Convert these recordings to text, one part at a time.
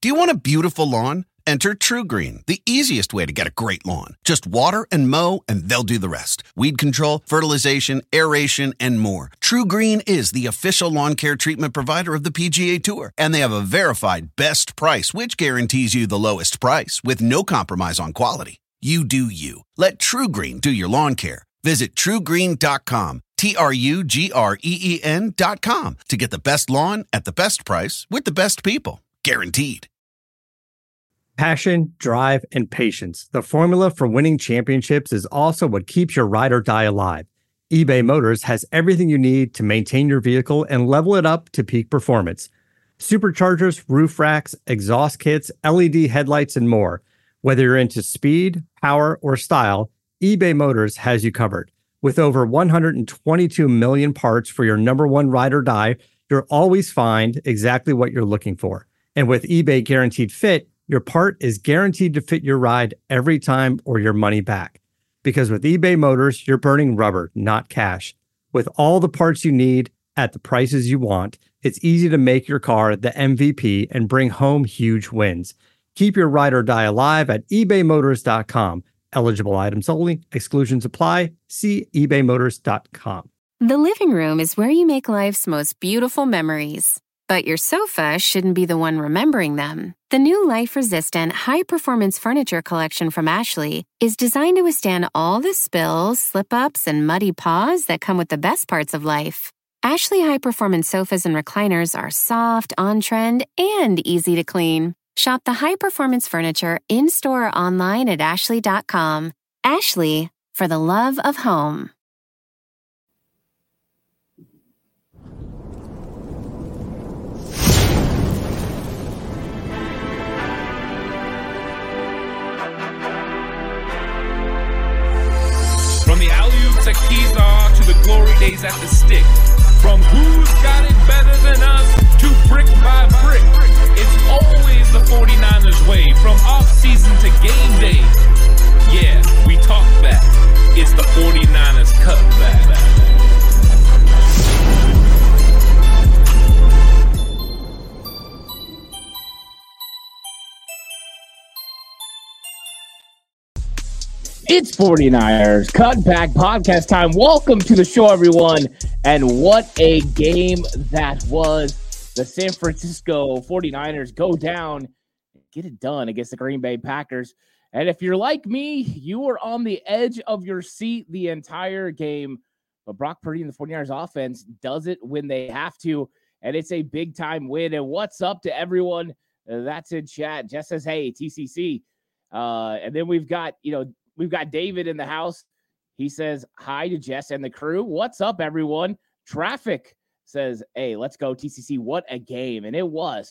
Do you want a beautiful lawn? Enter TruGreen, the easiest way to get a great lawn. Just water and mow, and they'll do the rest. Weed control, fertilization, aeration, and more. TruGreen is the official lawn care treatment provider of the PGA Tour, and they have a verified best price, which guarantees you the lowest price with no compromise on quality. You do you. Let TruGreen do your lawn care. Visit TruGreen.com, TruGreen.com, to get the best lawn at the best price with the best people. Guaranteed. Passion, drive, and patience. The formula for winning championships is also what keeps your ride or die alive. eBay Motors has everything you need to maintain your vehicle and level it up to peak performance. Superchargers, roof racks, exhaust kits, LED headlights, and more. Whether you're into speed, power, or style, eBay Motors has you covered. With over 122 million parts for your number one ride or die, you'll always find exactly what you're looking for. And with eBay Guaranteed Fit, your part is guaranteed to fit your ride every time or your money back. Because with eBay Motors, you're burning rubber, not cash. With all the parts you need at the prices you want, it's easy to make your car the MVP and bring home huge wins. Keep your ride or die alive at ebaymotors.com. Eligible items only. Exclusions apply. See ebaymotors.com. The living room is where you make life's most beautiful memories. But your sofa shouldn't be the one remembering them. The new life-resistant, high-performance furniture collection from Ashley is designed to withstand all the spills, slip-ups, and muddy paws that come with the best parts of life. Ashley high-performance sofas and recliners are soft, on-trend, and easy to clean. Shop the high-performance furniture in-store or online at ashley.com. Ashley, for the love of home. From the alley-oop to Kezar to the glory days at the stick. From who's got it better than us to brick by brick. It's always the 49ers way. From off-season to game day. Yeah, we talk back. It's the 49ers cutback. It's 49ers Cutback podcast time. Welcome to the show, everyone. And what a game that was. The San Francisco 49ers go down, get it done against the Green Bay Packers. And if you're like me, you were on the edge of your seat the entire game. But Brock Purdy and the 49ers offense does it when they have to. And it's a big-time win. And what's up to everyone that's in chat? Jess says, hey, TCC. And then we've got David in the house. He says, hi to Jess and the crew. What's up, everyone? Traffic says, hey, let's go, TCC. What a game. And it was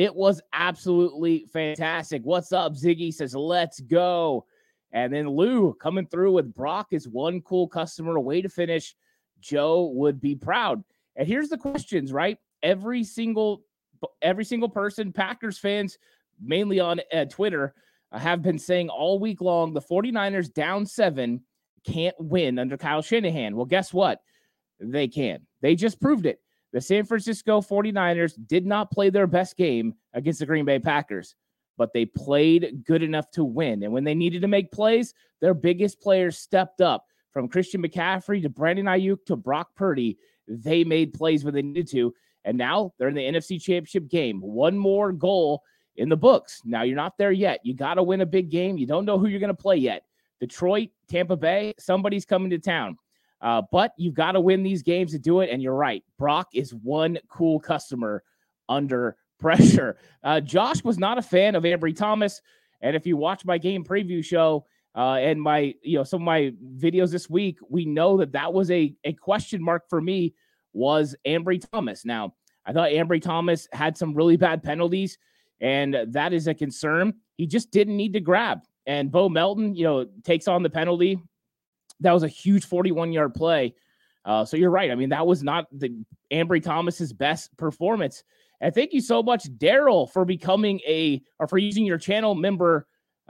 absolutely fantastic. What's up? Ziggy says, let's go. And then Lou coming through with Brock is one cool customer, way to finish. Joe would be proud. And here's the questions, right? Every single person, Packers fans, mainly on Twitter, have been saying all week long, the 49ers down 7 can't win under Kyle Shanahan. Well, guess what? They can. They just proved it. The San Francisco 49ers did not play their best game against the Green Bay Packers, but they played good enough to win. And when they needed to make plays, their biggest players stepped up. From Christian McCaffrey to Brandon Ayuk to Brock Purdy, they made plays when they needed to. And now they're in the NFC Championship game. One more goal in the books. Now you're not there yet. You got to win a big game. You don't know who you're going to play yet. Detroit, Tampa Bay, somebody's coming to town. But you've got to win these games to do it. And you're right. Brock is one cool customer under pressure. Josh was not a fan of Ambry Thomas. And if you watch my game preview show and my, some of my videos this week, we know that was a question mark for me was Ambry Thomas. Now, I thought Ambry Thomas had some really bad penalties, and that is a concern. He just didn't need to grab. And Bo Melton, takes on the penalty. That was a huge 41-yard play. So you're right. I mean, that was not the Ambry Thomas's best performance. And thank you so much, Daryl, for becoming for using your channel member,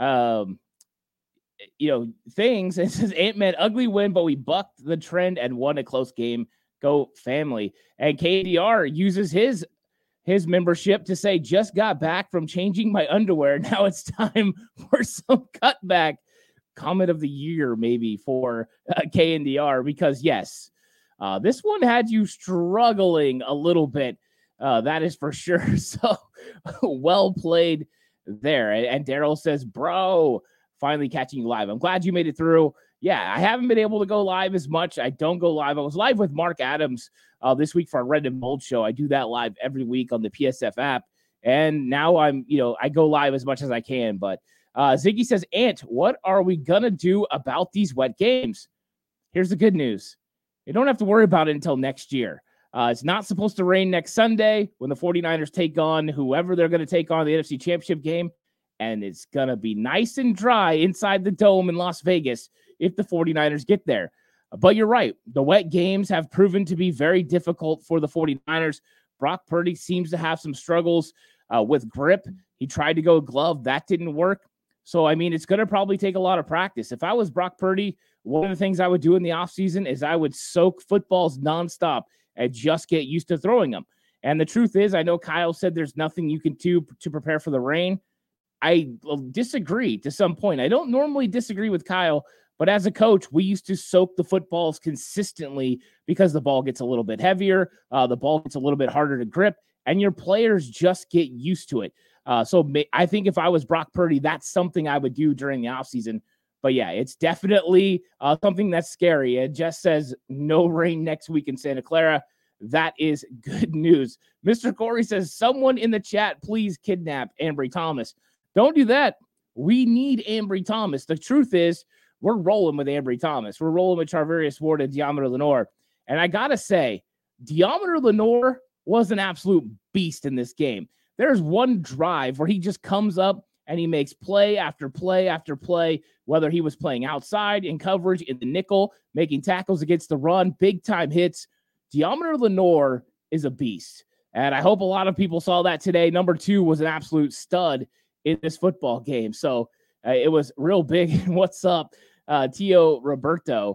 things. It says Ant-Man ugly win, but we bucked the trend and won a close game. Go family. And KDR uses his his membership to say, just got back from changing my underwear. Now it's time for some cutback. Comment of the year, maybe, for KNDR, because yes, this one had you struggling a little bit. That is for sure. So well played there. And Daryl says, bro, finally catching you live. I'm glad you made it through. Yeah, I haven't been able to go live as much. I don't go live. I was live with Mark Adams this week for our Red and Mold show. I do that live every week on the PSF app. And now I go live as much as I can. But Ziggy says, Ant, what are we going to do about these wet games? Here's the good news. You don't have to worry about it until next year. It's not supposed to rain next Sunday when the 49ers take on whoever they're going to take on the NFC Championship game. And it's going to be nice and dry inside the dome in Las Vegas if the 49ers get there. But you're right. The wet games have proven to be very difficult for the 49ers. Brock Purdy seems to have some struggles with grip. He tried to go glove. That didn't work. So, I mean, it's going to probably take a lot of practice. If I was Brock Purdy, one of the things I would do in the offseason is I would soak footballs nonstop and just get used to throwing them. And the truth is, I know Kyle said there's nothing you can do to prepare for the rain. I disagree to some point. I don't normally disagree with Kyle, but as a coach, we used to soak the footballs consistently because the ball gets a little bit heavier, the ball gets a little bit harder to grip, and your players just get used to it. So I think if I was Brock Purdy, that's something I would do during the offseason. But yeah, it's definitely something that's scary. It just says no rain next week in Santa Clara. That is good news. Mr. Corey says, someone in the chat, please kidnap Ambry Thomas. Don't do that. We need Ambry Thomas. The truth is, we're rolling with Ambry Thomas. We're rolling with Charvarius Ward and Deommodore Lenoir. And I got to say, Deommodore Lenoir was an absolute beast in this game. There's one drive where he just comes up and he makes play after play after play, whether he was playing outside in coverage, in the nickel, making tackles against the run, big-time hits. Deommodore Lenoir is a beast. And I hope a lot of people saw that today. Number 2 was an absolute stud in this football game. So it was real big. What's up, Tio Roberto?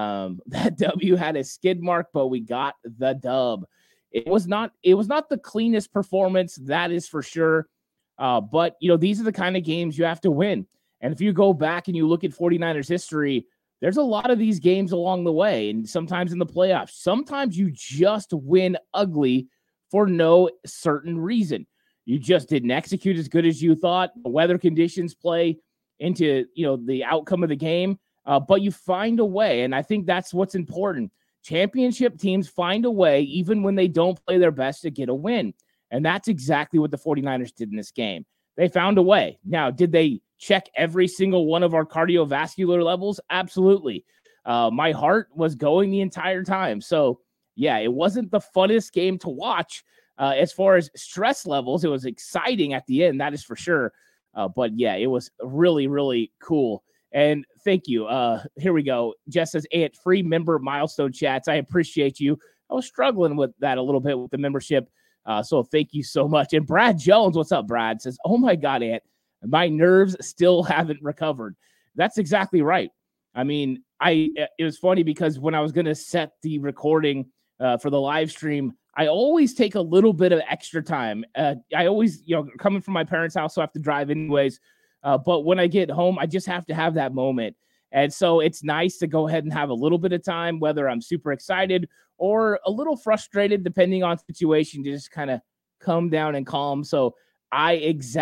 That W had a skid mark, but we got the dub. It was not the cleanest performance, that is for sure. But, these are the kind of games you have to win. And if you go back and you look at 49ers history, there's a lot of these games along the way, and sometimes in the playoffs. Sometimes you just win ugly for no certain reason. You just didn't execute as good as you thought. The weather conditions play into, the outcome of the game, but you find a way, and I think that's what's important. Championship teams find a way, even when they don't play their best, to get a win. And that's exactly what the 49ers did in this game. They found a way. Now, did they check every single one of our cardiovascular levels? Absolutely. My heart was going the entire time. So, yeah, it wasn't the funnest game to watch as far as stress levels. It was exciting at the end, that is for sure. But, yeah, it was really, really cool. And thank you. Here we go. Jess says, Ant, free member milestone chats. I appreciate you. I was struggling with that a little bit with the membership. So thank you so much. And Brad Jones, what's up, Brad? Says, oh my God, Ant, my nerves still haven't recovered. That's exactly right. I mean, it was funny because when I was going to set the recording for the live stream, I always take a little bit of extra time. I always, coming from my parents' house, so I have to drive anyways. But when I get home, I just have to have that moment. And so it's nice to go ahead and have a little bit of time, whether I'm super excited or a little frustrated, depending on situation, to just kind of come down and calm. So I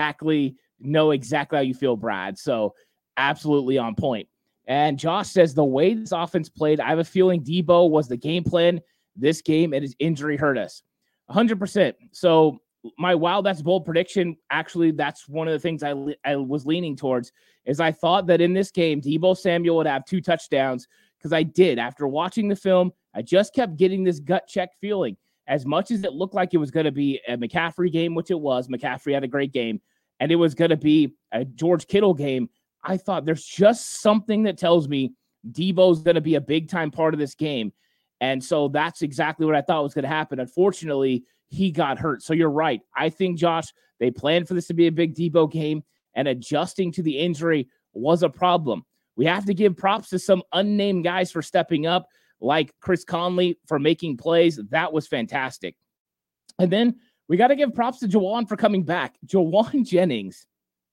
know exactly how you feel, Brad. So absolutely on point. And Josh says, the way this offense played, I have a feeling Debo was the game plan this game, and his injury hurt us. 100%. So my that's bold prediction, actually, that's one of the things I was leaning towards, is I thought that in this game, Debo Samuel would have 2 touchdowns, because I did. After watching the film, I just kept getting this gut check feeling. As much as it looked like it was going to be a McCaffrey game, which it was, McCaffrey had a great game, and it was going to be a George Kittle game, I thought there's just something that tells me Debo's going to be a big-time part of this game. And so that's exactly what I thought was going to happen. Unfortunately, he got hurt. So you're right. I think, Josh, they planned for this to be a big Debo game, and adjusting to the injury was a problem. We have to give props to some unnamed guys for stepping up, like Chris Conley for making plays. That was fantastic. And then we got to give props to Jauan for coming back. Jauan Jennings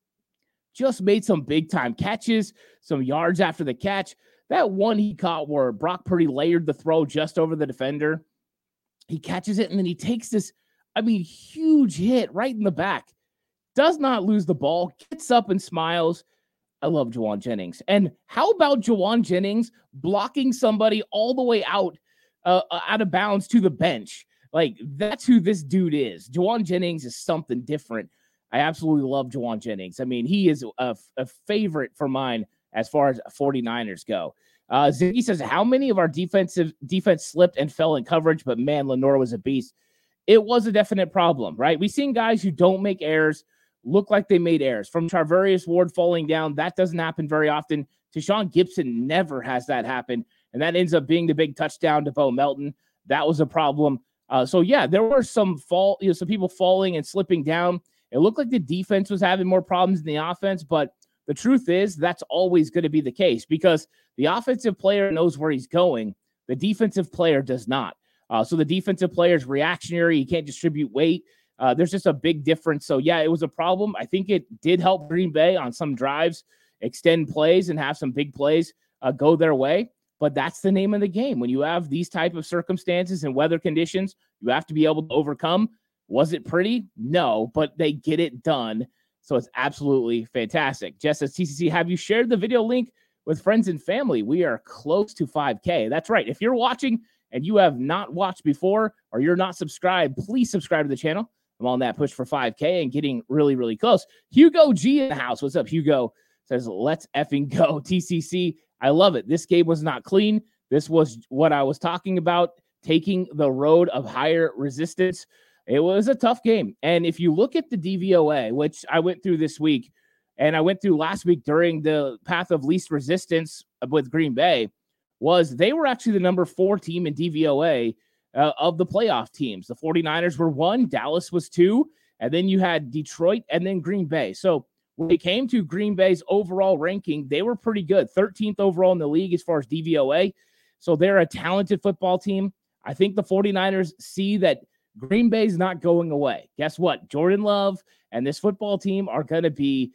just made some big-time catches, some yards after the catch. That one he caught where Brock Purdy layered the throw just over the defender. He catches it, and then he takes this, huge hit right in the back. Does not lose the ball, gets up and smiles. I love Jauan Jennings. And how about Jauan Jennings blocking somebody all the way out of bounds to the bench? Like, that's who this dude is. Jauan Jennings is something different. I absolutely love Jauan Jennings. He is a favorite for mine as far as 49ers go. Ziggy says, how many of our defense slipped and fell in coverage, but man, Lenore was a beast. It was a definite problem, right? We've seen guys who don't make errors look like they made errors. From Charvarius Ward falling down, that doesn't happen very often. Tashaun Gibson never has that happen, and that ends up being the big touchdown to Bo Melton. That was a problem. There were some people falling and slipping down. It looked like the defense was having more problems than the offense, but the truth is that's always going to be the case because the offensive player knows where he's going. The defensive player does not. So the defensive player is reactionary. He can't distribute weight. There's just a big difference. So, yeah, it was a problem. I think it did help Green Bay on some drives, extend plays and have some big plays go their way. But that's the name of the game. When you have these type of circumstances and weather conditions, you have to be able to overcome. Was it pretty? No, but they get it done. So it's absolutely fantastic. Jess says, TCC, have you shared the video link with friends and family? We are close to 5K. That's right. If you're watching and you have not watched before or you're not subscribed, please subscribe to the channel. I'm on that push for 5K and getting really, really close. Hugo G in the house. What's up, Hugo? Says, let's effing go. TCC, I love it. This game was not clean. This was what I was talking about, taking the road of higher resistance. It was a tough game. And if you look at the DVOA, which I went through this week, and I went through last week during the path of least resistance with Green Bay, they were actually the number 4 team in DVOA of the playoff teams. The 49ers were 1, Dallas was 2, and then you had Detroit and then Green Bay. So when it came to Green Bay's overall ranking, they were pretty good. 13th overall in the league as far as DVOA. So they're a talented football team. I think the 49ers see that Green Bay's not going away. Guess what? Jordan Love and this football team are going to be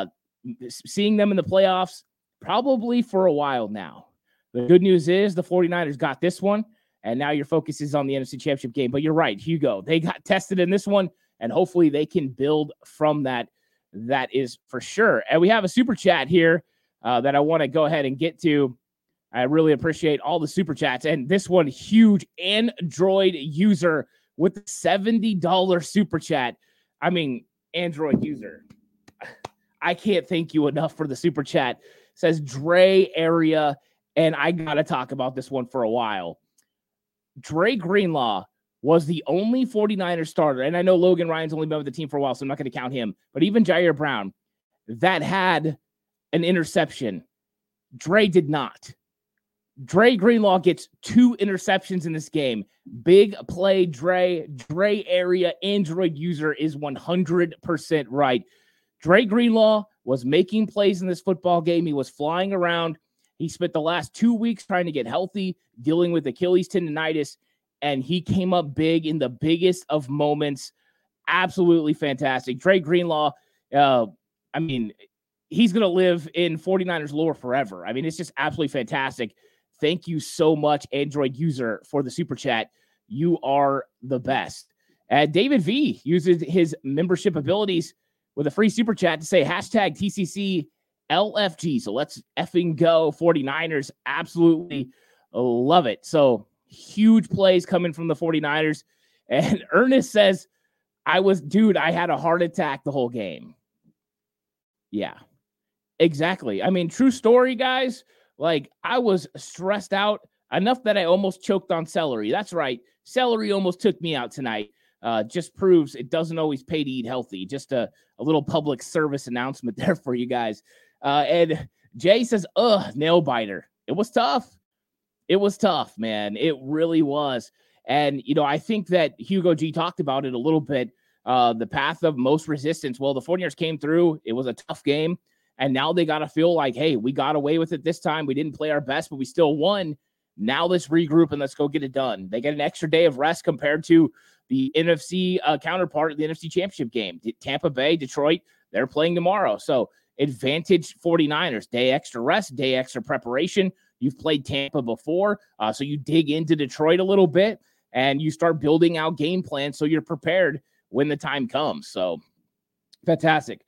seeing them in the playoffs probably for a while now. The good news is the 49ers got this one, and now your focus is on the NFC Championship game. But you're right, Hugo. They got tested in this one, and hopefully they can build from that. That is for sure. And we have a super chat here that I want to go ahead and get to. I really appreciate all the super chats. And this one, huge Android user with the $70 super chat. Android user. I can't thank you enough for the super chat. It says Dre area, and I got to talk about this one for a while. Dre Greenlaw was the only 49er starter, and I know Logan Ryan's only been with the team for a while, so I'm not going to count him, but even Jair Brown, that had an interception. Dre did not. Dre Greenlaw gets 2 interceptions in this game. Big play, Dre area, Android user is 100% right. Dre Greenlaw was making plays in this football game. He was flying around. He spent the last 2 weeks trying to get healthy, dealing with Achilles tendonitis, and he came up big in the biggest of moments. Absolutely fantastic. Dre Greenlaw, he's going to live in 49ers lore forever. It's just absolutely fantastic. Thank you so much, Android user, for the super chat. You are the best. David V uses his membership abilities with a free super chat to say hashtag TCC LFG. So let's effing go 49ers. Absolutely love it. So huge plays coming from the 49ers. And Ernest says, I had a heart attack the whole game. Yeah, exactly. True story, guys. I was stressed out enough that I almost choked on celery. That's right. Celery almost took me out tonight. Just proves it doesn't always pay to eat healthy. Just a little public service announcement there for you guys. And Jay says, nail biter. It was tough. It was tough, man. It really was. And, I think that Hugo G talked about it a little bit. The path of most resistance. Well, the 49ers came through. It was a tough game. And now they got to feel like, hey, we got away with it this time. We didn't play our best, but we still won. Now let's regroup and let's go get it done. They get an extra day of rest compared to the NFC counterpart of the NFC Championship game. Tampa Bay, Detroit, they're playing tomorrow. So advantage 49ers, day extra rest, day extra preparation. You've played Tampa before, so you dig into Detroit a little bit and you start building out game plans so you're prepared when the time comes. So fantastic.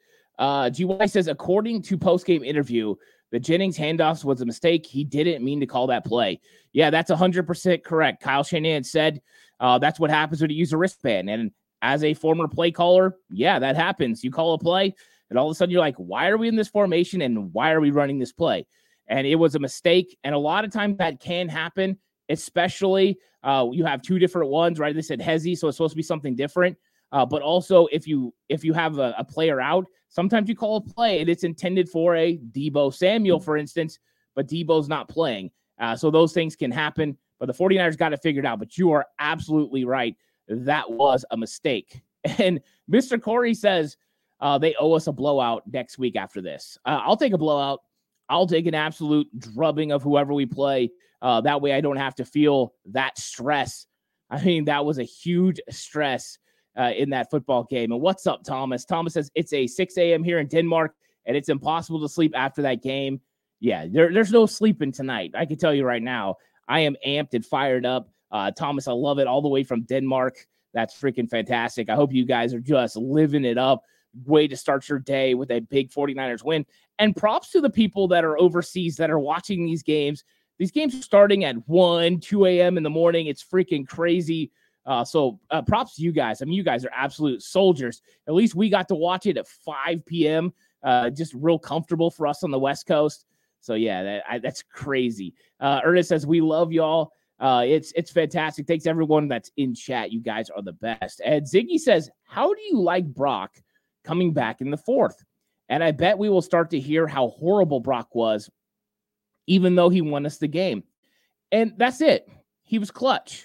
GY says, according to post-game interview, the Jennings handoffs was a mistake. He didn't mean to call that play. Yeah, that's 100% correct. Kyle Shanahan said that's what happens when you use a wristband. And as a former play caller, yeah, that happens. You call a play, and all of a sudden you're like, why are we in this formation, and why are we running this play? And it was a mistake. And a lot of times that can happen, especially you have two different ones, right? They said Hezi, so it's supposed to be something different. But also, if you have a player out, sometimes you call a play and it's intended for a Deebo Samuel, for instance, but Deebo's not playing. So those things can happen, but the 49ers got it figured out. But you are absolutely right. That was a mistake. And Mr. Corey says they owe us a blowout next week after this. I'll take a blowout. I'll take an absolute drubbing of whoever we play. That way I don't have to feel that stress. I mean, that was a huge stress in that football game. And what's up, Thomas? Thomas says it's a 6 a.m. here in Denmark, and it's impossible to sleep after that game. Yeah, there's no sleeping tonight. I can tell you right now, I am amped and fired up. Thomas, I love it all the way from Denmark. That's freaking fantastic. I hope you guys are just living it up. Way to start your day with a big 49ers win. And props to the people that are overseas that are watching these games. These games are starting at 1, 2 a.m. in the morning. It's freaking crazy. So props to you guys. I mean, you guys are absolute soldiers. At least we got to watch it at 5 p.m. Just real comfortable for us on the West Coast. So, yeah, that's crazy. Ernest says, we love y'all. It's fantastic. Thanks, everyone that's in chat. You guys are the best. And Ziggy says, how do you like Brock coming back in the fourth? And I bet we will start to hear how horrible Brock was, even though he won us the game. And that's it. He was clutch.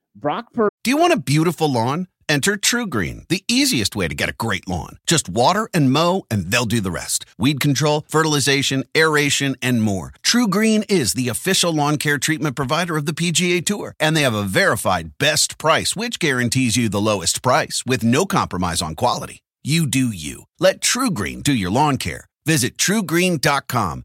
Do you want a beautiful lawn? Enter TruGreen, the easiest way to get a great lawn. Just water and mow, and they'll do the rest. Weed control, fertilization, aeration, and more. TruGreen is the official lawn care treatment provider of the PGA Tour, and they have a verified best price, which guarantees you the lowest price with no compromise on quality. You do you. Let TruGreen do your lawn care. Visit TruGreen.com,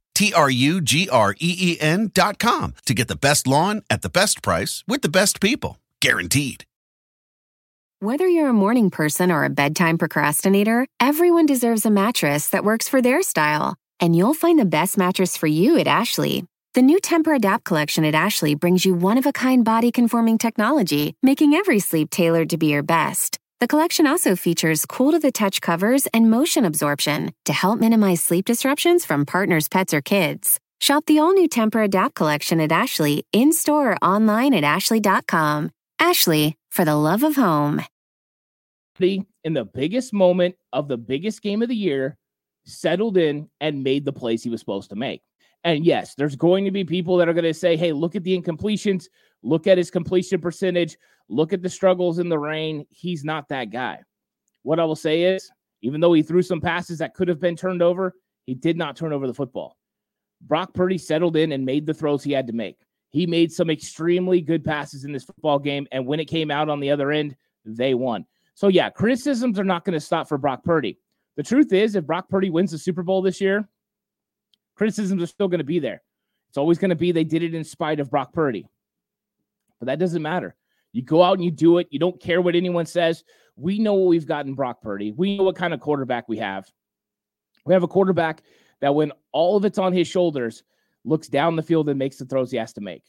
TruGreen.com, to get the best lawn at the best price with the best people. Guaranteed. Whether you're a morning person or a bedtime procrastinator, everyone deserves a mattress that works for their style. And you'll find the best mattress for you at Ashley. The new Tempur-Adapt collection at Ashley brings you one-of-a-kind body-conforming technology, making every sleep tailored to be your best. The collection also features cool-to-the-touch covers and motion absorption to help minimize sleep disruptions from partners, pets, or kids. Shop the all-new Tempur-Adapt collection at Ashley, in-store or online at ashley.com. Ashley, for the love of home. In the biggest moment of the biggest game of the year, settled in and made the plays he was supposed to make. And yes, there's going to be people that are going to say, hey, look at the incompletions, look at his completion percentage, look at the struggles in the rain. He's not that guy. What I will say is, even though he threw some passes that could have been turned over, he did not turn over the football. Brock Purdy settled in and made the throws he had to make. He made some extremely good passes in this football game, and when it came out on the other end, they won. So, yeah, criticisms are not going to stop for Brock Purdy. The truth is, if Brock Purdy wins the Super Bowl this year, criticisms are still going to be there. It's always going to be they did it in spite of Brock Purdy. But that doesn't matter. You go out and you do it. You don't care what anyone says. We know what we've got in Brock Purdy. We know what kind of quarterback we have. We have a quarterback that when all of it's on his shoulders, looks down the field and makes the throws he has to make.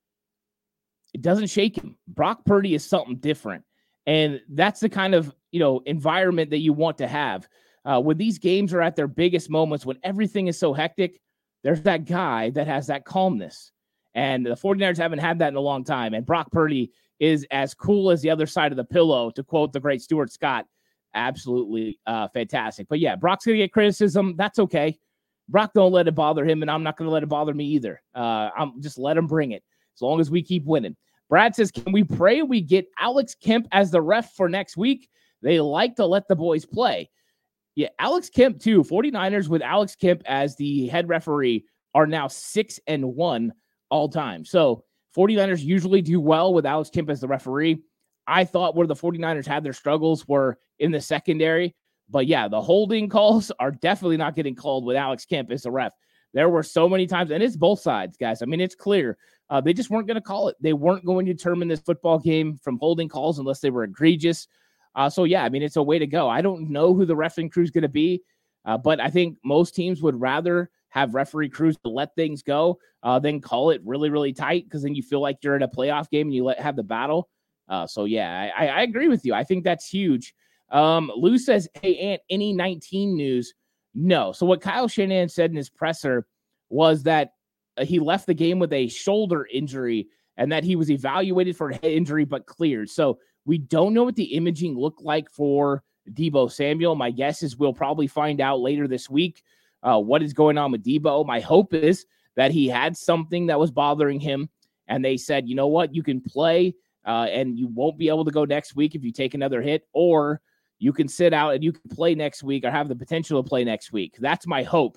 It doesn't shake him. Brock Purdy is something different. And that's the kind of, environment that you want to have. When these games are at their biggest moments, when everything is so hectic, there's that guy that has that calmness. And the 49ers haven't had that in a long time. And Brock Purdy is as cool as the other side of the pillow, to quote the great Stuart Scott. Absolutely fantastic. But yeah, Brock's going to get criticism. That's okay. Brock don't let it bother him, and I'm not going to let it bother me either. I'm just let him bring it as long as we keep winning. Brad says, can we pray we get Alex Kemp as the ref for next week? They like to let the boys play. Yeah, Alex Kemp too. 49ers with Alex Kemp as the head referee are now 6-1 all time. So 49ers usually do well with Alex Kemp as the referee. I thought where the 49ers had their struggles were in the secondary. But yeah, the holding calls are definitely not getting called with Alex Kemp as the ref. There were so many times, and it's both sides, guys. I mean, it's clear. They just weren't going to call it. They weren't going to determine this football game from holding calls unless they were egregious. So, yeah, I mean, it's a way to go. I don't know who the refereeing crew is going to be, but I think most teams would rather have referee crews to let things go than call it really, really tight, because then you feel like you're in a playoff game and you have the battle. So, yeah, I agree with you. I think that's huge. Lou says, hey, Ant, any 19 news? No. So what Kyle Shanahan said in his presser was that he left the game with a shoulder injury and that he was evaluated for a head injury but cleared. So we don't know what the imaging looked like for Deebo Samuel. My guess is we'll probably find out later this week what is going on with Deebo. My hope is that he had something that was bothering him, and they said, you know what, you can play and you won't be able to go next week if you take another hit, or you can sit out and you can play next week or have the potential to play next week. That's my hope.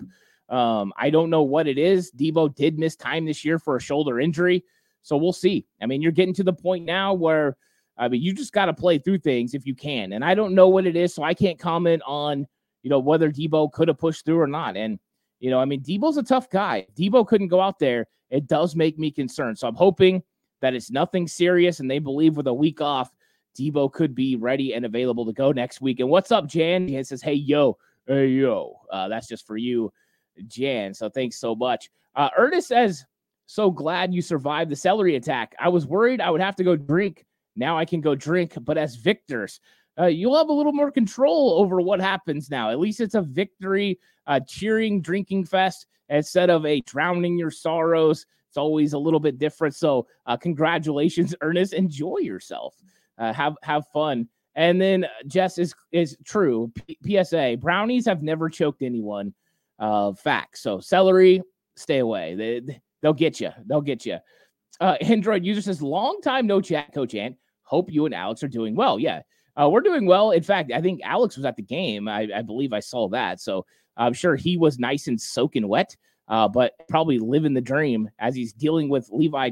I don't know what it is. Deebo did miss time this year for a shoulder injury, so we'll see. I mean, you're getting to the point now where, I mean, you just got to play through things if you can. And I don't know what it is, so I can't comment on, whether Deebo could have pushed through or not. And, I mean, Deebo's a tough guy. Deebo couldn't go out there. It does make me concerned. So I'm hoping that it's nothing serious, and they believe with a week off, Deebo could be ready and available to go next week. And what's up, Jan? He says, hey, yo. That's just for you, Jan. So thanks so much. Ernest says, so glad you survived the celery attack. I was worried I would have to go drink. Now I can go drink, but as victors, you'll have a little more control over what happens now. At least it's a victory, cheering, drinking fest instead of a drowning your sorrows. It's always a little bit different. So congratulations, Ernest. Enjoy yourself. Have fun. And then Jess is true. PSA, brownies have never choked anyone. Facts. So celery, stay away. They'll get you. Android user says, long time no chat, Coach Ant. Hope you and Alex are doing well. Yeah, we're doing well. In fact, I think Alex was at the game. I believe I saw that. So I'm sure he was nice and soaking wet, but probably living the dream as he's dealing with Levi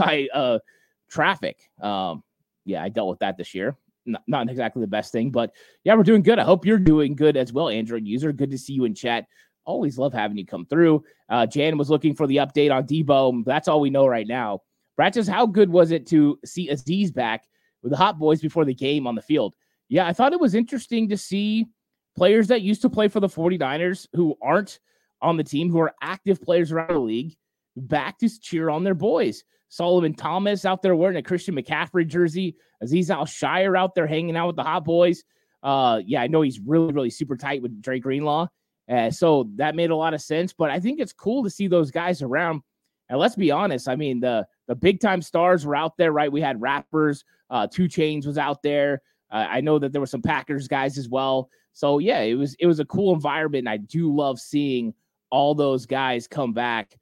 traffic. Yeah, I dealt with that this year. Not exactly the best thing, but yeah, we're doing good. I hope you're doing good as well, Android user. Good to see you in chat. Always love having you come through. Jan was looking for the update on Deebo. That's all we know right now. Brad says, how good was it to see Azeez back with the Hot Boys before the game on the field? Yeah, I thought it was interesting to see players that used to play for the 49ers who aren't on the team, who are active players around the league, back to cheer on their boys. Solomon Thomas out there wearing a Christian McCaffrey jersey. Azeez Al-Shire out there hanging out with the Hot Boys. Yeah, I know he's really, really super tight with Dre Greenlaw. So that made a lot of sense. But I think it's cool to see those guys around. And let's be honest, I mean, the big-time stars were out there, right? We had rappers. 2 Chainz was out there. I know that there were some Packers guys as well. So, yeah, it was a cool environment. And I do love seeing all those guys come back.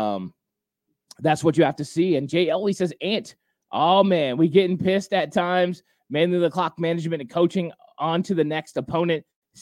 That's what you have to see. And Jay Ellie says, Ant, oh, man, we getting pissed at times. Mainly the clock management and coaching on to the next opponent.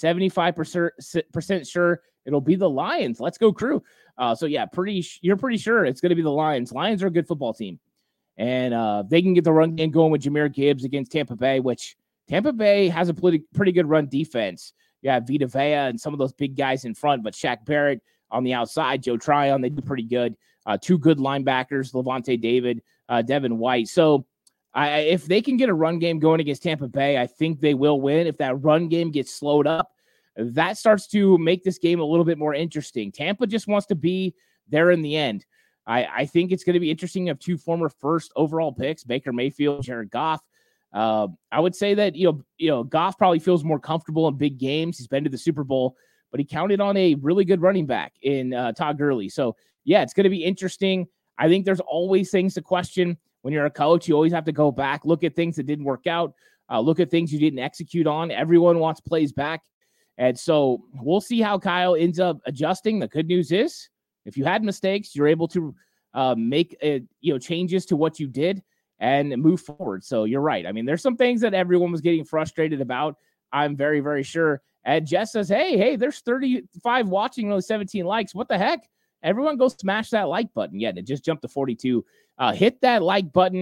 75% sure it'll be the Lions. Let's go, crew. So, yeah, you're pretty sure it's going to be the Lions. Lions are a good football team. And they can get the run game going with Jahmyr Gibbs against Tampa Bay, which Tampa Bay has a pretty good run defense. Yeah, Vita Vea and some of those big guys in front, but Shaq Barrett on the outside, Joe Tryon, they do pretty good. 2 good linebackers, Levante David, Devin White. So if they can get a run game going against Tampa Bay, I think they will win. If that run game gets slowed up, that starts to make this game a little bit more interesting. Tampa just wants to be there in the end. I think it's going to be interesting. You have 2 former first overall picks, Baker Mayfield, Jared Goff. I would say that, Goff probably feels more comfortable in big games. He's been to the Super Bowl, but he counted on a really good running back in Todd Gurley. So, yeah, it's going to be interesting. I think there's always things to question. When you're a coach, you always have to go back, look at things that didn't work out, look at things you didn't execute on. Everyone wants plays back. And so we'll see how Kyle ends up adjusting. The good news is if you had mistakes, you're able to make changes to what you did and move forward. So you're right. I mean, there's some things that everyone was getting frustrated about. I'm very, very sure. And Jess says, hey, there's 35 watching, only 17 likes. What the heck? Everyone go smash that like button. Yeah, it just jumped to 42. Hit that like button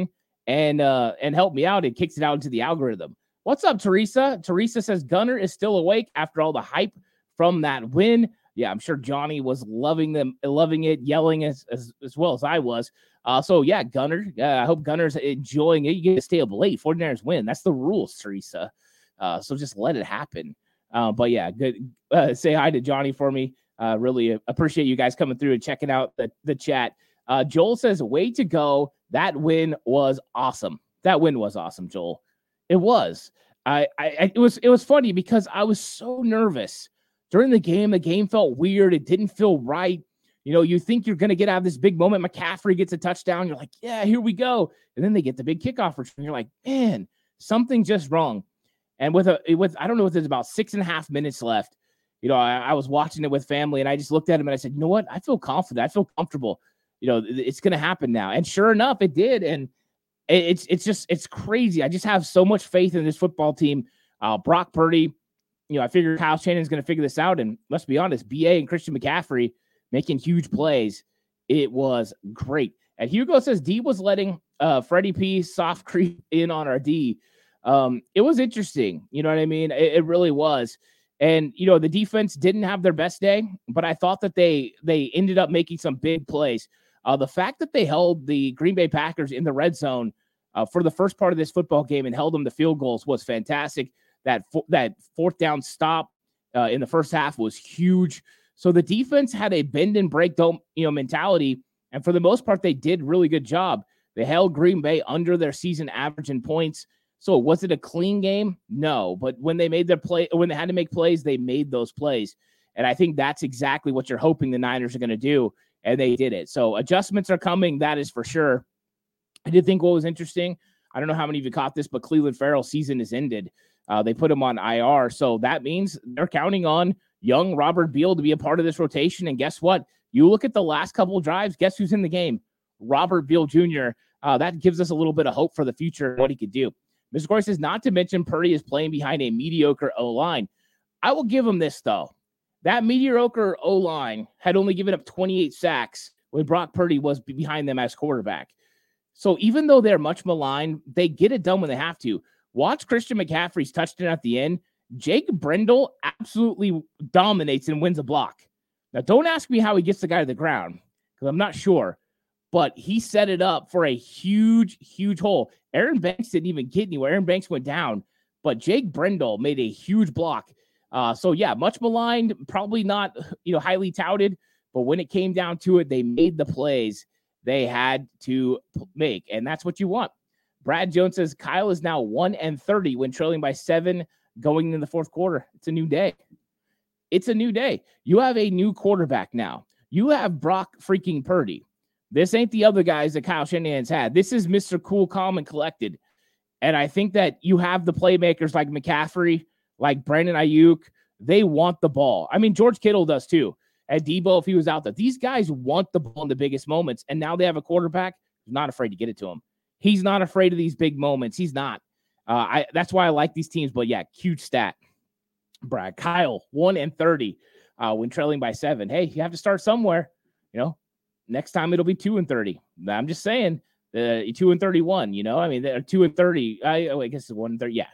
and help me out. It kicks it out into the algorithm. What's up, Teresa? Teresa says Gunner is still awake after all the hype from that win. Yeah, I'm sure Johnny was loving it, yelling as well as I was. So yeah, Gunner. I hope Gunner's enjoying it. You get to stay up late. 49ers win. That's the rules, Teresa. So just let it happen. But yeah, good. Say hi to Johnny for me. Really appreciate you guys coming through and checking out the chat. Joel says, way to go. That win was awesome. That win was awesome, Joel. It was. It was funny because I was so nervous during the game. The game felt weird. It didn't feel right. You know, you think you're going to get out of this big moment. McCaffrey gets a touchdown. You're like, yeah, here we go. And then they get the big kickoff return. You're like, man, something just wrong. And with I don't know if there's about 6.5 minutes left. You know, I was watching it with family, and I just looked at him and I said, you know what? I feel confident. I feel comfortable. You know, it's going to happen now. And sure enough, it did. And it's crazy. I just have so much faith in this football team. Brock Purdy, you know, I figure Kyle Shannon's going to figure this out. And let's be honest, BA and Christian McCaffrey making huge plays. It was great. And Hugo says D was letting Freddie P soft creep in on our D. It was interesting. You know what I mean? It really was. And, you know, the defense didn't have their best day, but I thought that they ended up making some big plays. The fact that they held the Green Bay Packers in the red zone for the first part of this football game and held them to field goals was fantastic. That fourth down stop in the first half was huge. So the defense had a bend and break mentality, and for the most part, they did a really good job. They held Green Bay under their season average in points. So was it a clean game? No, but when they made their play, when they had to make plays, they made those plays, and I think that's exactly what you're hoping the Niners are going to do, and they did it. So adjustments are coming, that is for sure. I did think what was interesting, I don't know how many of you caught this, but Cleveland Farrell's season is ended. They put him on IR, so that means they're counting on young Robert Beal to be a part of this rotation. And guess what? You look at the last couple of drives, guess who's in the game? Robert Beal Jr. That gives us a little bit of hope for the future and what he could do. Mr. Corey says, not to mention Purdy is playing behind a mediocre O-line. I will give him this, though. That mediocre O-line had only given up 28 sacks when Brock Purdy was behind them as quarterback. So even though they're much maligned, they get it done when they have to. Watch Christian McCaffrey's touchdown at the end. Jake Brendel absolutely dominates and wins a block. Now, don't ask me how he gets the guy to the ground, because I'm not sure. But he set it up for a huge, huge hole. Aaron Banks didn't even get anywhere. Aaron Banks went down. But Jake Brendel made a huge block. So, yeah, much maligned, probably not highly touted. But when it came down to it, they made the plays they had to make. And that's what you want. Brad Jones says Kyle is now 1-30 when trailing by 7 going into the fourth quarter. It's a new day. It's a new day. You have a new quarterback now. You have Brock freaking Purdy. This ain't the other guys that Kyle Shanahan's had. This is Mr. Cool, Calm, and Collected. And I think that you have the playmakers like McCaffrey, like Brandon Ayuk. They want the ball. I mean, George Kittle does too. And Debo, if he was out there. These guys want the ball in the biggest moments. And now they have a quarterback who's not afraid to get it to him. He's not afraid of these big moments. He's not. That's why I like these teams. But yeah, huge stat. Brad, Kyle, 1-30 when trailing by 7. Hey, you have to start somewhere. Next time it'll be 2-30. I'm just saying, 2-31. I mean, they're 2-30. I guess it's 1-30. Yeah.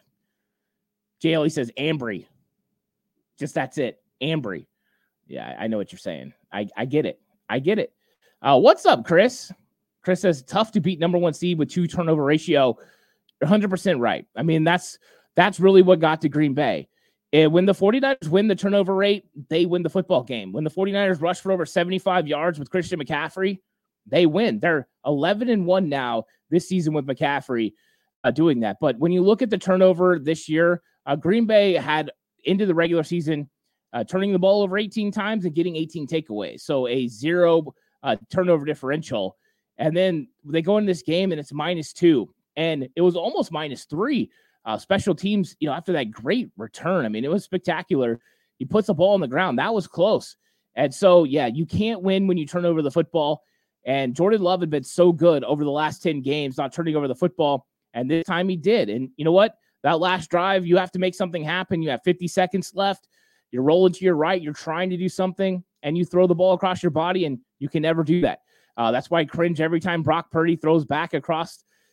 JLE says Ambry. Just that's it. Ambry. Yeah, I know what you're saying. I get it. I get it. What's up, Chris? Chris says, tough to beat number 1 seed with 2 turnover ratio. 100% right. I mean, that's really what got to Green Bay. And when the 49ers win the turnover rate, they win the football game. When the 49ers rush for over 75 yards with Christian McCaffrey, they win. They're 11-1 now this season with McCaffrey doing that. But when you look at the turnover this year, Green Bay had into the regular season turning the ball over 18 times and getting 18 takeaways. So a 0 turnover differential. And then they go into this game and it's -2. And it was almost -3. Special teams, after that great return, I mean, it was spectacular. He puts the ball on the ground. That was close. And so, yeah, you can't win when you turn over the football. And Jordan Love had been so good over the last 10 games, not turning over the football. And this time he did. And you know what? That last drive, you have to make something happen. You have 50 seconds left. You're rolling to your right. You're trying to do something, and you throw the ball across your body, and you can never do that. That's why I cringe every time Brock Purdy throws back across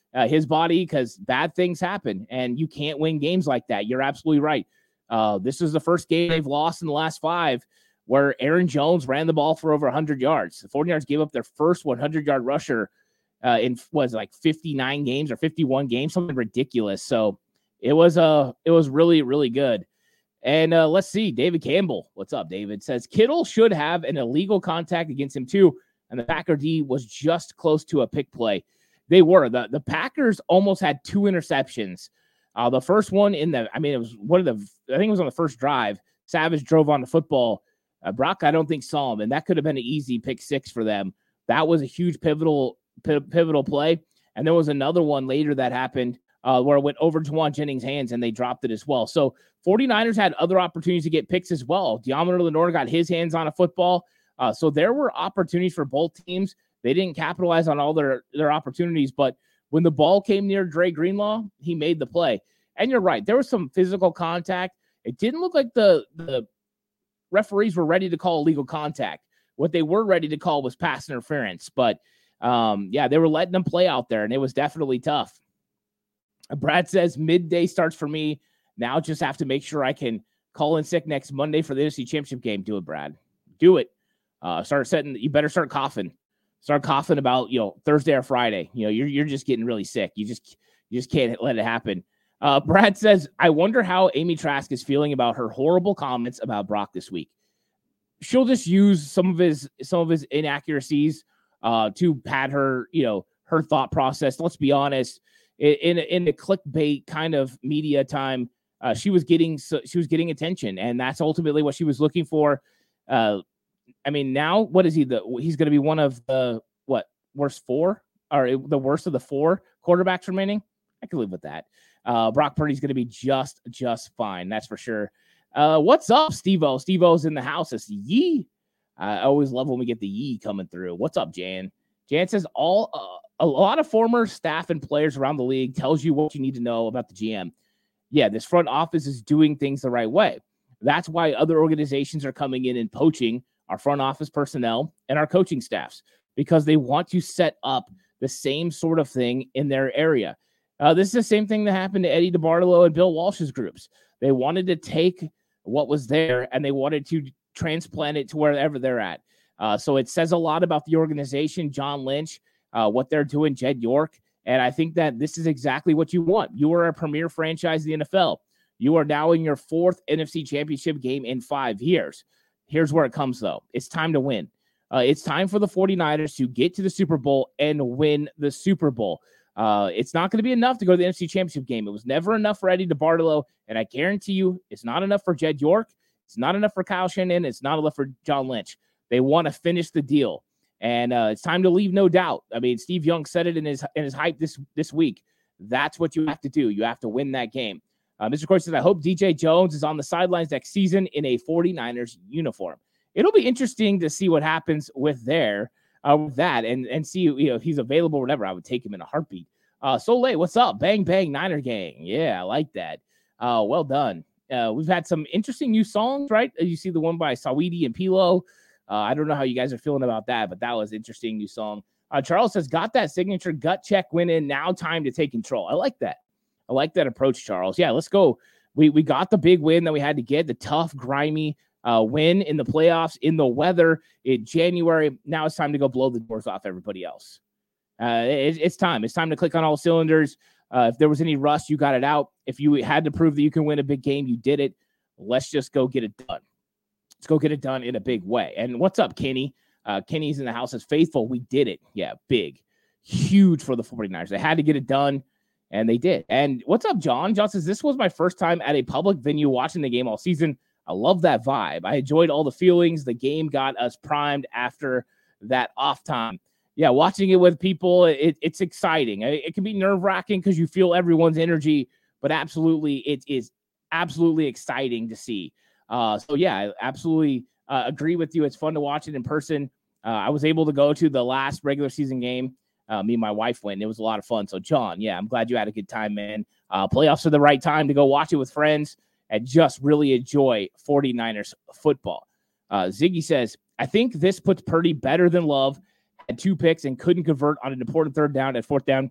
his body, because bad things happen, and you can't win games like that. You're absolutely right. This is the first game they've lost in the last 5 where Aaron Jones ran the ball for over 100 yards. The 49ers gave up their first 100-yard rusher in 59 games or 51 games, something ridiculous. So it was really, really good. And let's see, David Campbell, what's up, David, says Kittle should have an illegal contact against him too, and the Packer D was just close to a pick play. They were. The Packers almost had 2 interceptions. The first one it was I think it was on the first drive. Savage drove on the football. Brock, I don't think, saw him, and that could have been an easy pick 6 for them. That was a huge pivotal play. And there was another one later that happened where it went over Juwan Jennings' hands, and they dropped it as well. So 49ers had other opportunities to get picks as well. Deommodore Lenoir got his hands on a football. So there were opportunities for both teams. They didn't capitalize on all their opportunities, but when the ball came near Dre Greenlaw, he made the play. And you're right, there was some physical contact. It didn't look like the referees were ready to call illegal contact. What they were ready to call was pass interference. But, they were letting them play out there, and it was definitely tough. Brad says, midday starts for me. Now just have to make sure I can call in sick next Monday for the NFC Championship game. Do it, Brad. Do it. You better start coughing. Start coughing about, Thursday or Friday. You're just getting really sick. You just can't let it happen. Brad says, I wonder how Amy Trask is feeling about her horrible comments about Brock this week. She'll just use some of his inaccuracies to pad her, her thought process. Let's be honest. In the clickbait kind of media time, she was getting getting attention, and that's ultimately what she was looking for. Now what is he? He's going to be one of the worst 4, or the worst of the 4 quarterbacks remaining. I can live with that. Brock Purdy's going to be just fine. That's for sure. What's up, Steve-O? Steve-O's in the house. It's Yee. I always love when we get the Yee coming through. What's up, Jan? Jan says a lot of former staff and players around the league tells you what you need to know about the GM. Yeah, this front office is doing things the right way. That's why other organizations are coming in and poaching our front office personnel and our coaching staffs, because they want to set up the same sort of thing in their area. This is the same thing that happened to Eddie DeBartolo and Bill Walsh's groups. They wanted to take what was there and they wanted to transplant it to wherever they're at. So it says a lot about the organization, John Lynch, what they're doing, Jed York. And I think that this is exactly what you want. You are a premier franchise in the NFL. You are now in your 4th NFC Championship game in 5 years. Here's where it comes, though. It's time to win. It's time for the 49ers to get to the Super Bowl and win the Super Bowl. It's not going to be enough to go to the NFC Championship game. It was never enough for Eddie DeBartolo, and I guarantee you it's not enough for Jed York. It's not enough for Kyle Shanahan. It's not enough for John Lynch. They want to finish the deal, and it's time to leave no doubt. I mean, Steve Young said it in his hype this week. That's what you have to do. You have to win that game. Mr. Corey says, I hope DJ Jones is on the sidelines next season in a 49ers uniform. It'll be interesting to see what happens with that and see if he's available or whatever. I would take him in a heartbeat. Soleil, what's up? Bang, bang, Niner gang. Yeah, I like that. Well done. We've had some interesting new songs, right? You see the one by Saweetie and Pilo. I don't know how you guys are feeling about that, but that was an interesting new song. Charles says, got that signature gut check win in. Now time to take control. I like that. I like that approach, Charles. Yeah, let's go. We got the big win that we had to get, the tough, grimy win in the playoffs, in the weather in January. Now it's time to go blow the doors off everybody else. It's time. It's time to click on all cylinders. If there was any rust, you got it out. If you had to prove that you can win a big game, you did it. Let's just go get it done. Let's go get it done in a big way. And what's up, Kenny? Kenny's in the house as faithful. We did it. Yeah, big. Huge for the 49ers. They had to get it done, and they did. And what's up, John? John says, this was my first time at a public venue watching the game all season. I love that vibe. I enjoyed all the feelings. The game got us primed after that off time. Yeah, watching it with people, it's exciting. It can be nerve-wracking because you feel everyone's energy, but absolutely, it is absolutely exciting to see. I absolutely agree with you. It's fun to watch it in person. I was able to go to the last regular season game. Me and my wife went. It was a lot of fun. So, John, yeah, I'm glad you had a good time, man. Playoffs are the right time to go watch it with friends and just really enjoy 49ers football. Ziggy says, I think this puts Purdy better than Love. Had 2 picks and couldn't convert on an important third down at 4th down.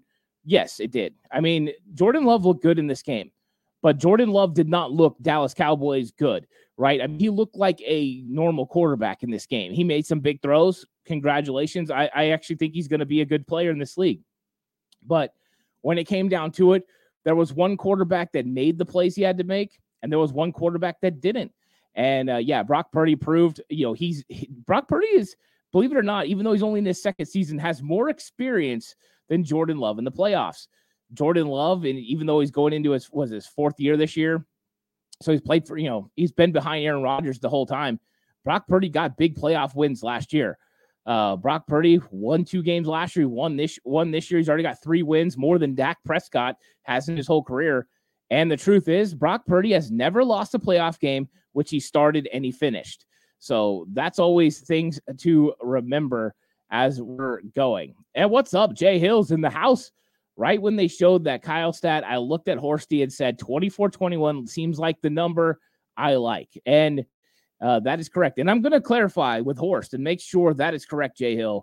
Yes, it did. I mean, Jordan Love looked good in this game, but Jordan Love did not look Dallas Cowboys good, right? I mean, he looked like a normal quarterback in this game. He made some big throws. Congratulations. I actually think he's going to be a good player in this league. But when it came down to it, there was one quarterback that made the plays he had to make, and there was one quarterback that didn't. And Brock Purdy proved, Brock Purdy is, believe it or not, even though he's only in his second season, has more experience than Jordan Love in the playoffs. Jordan Love, and even though he's going into his fourth year this year, so he's played for, he's been behind Aaron Rodgers the whole time. Brock Purdy got big playoff wins last year. Brock Purdy won 2 games last year. He won this year. He's already got 3 wins, more than Dak Prescott has in his whole career. And the truth is, Brock Purdy has never lost a playoff game, which he started and he finished. So that's always things to remember as we're going. And what's up? Jay Hill's in the house. Right when they showed that Kyle stat, I looked at Horsty and said 24-21 seems like the number I like. And that is correct. And I'm going to clarify with Horst and make sure that is correct, Jay Hill.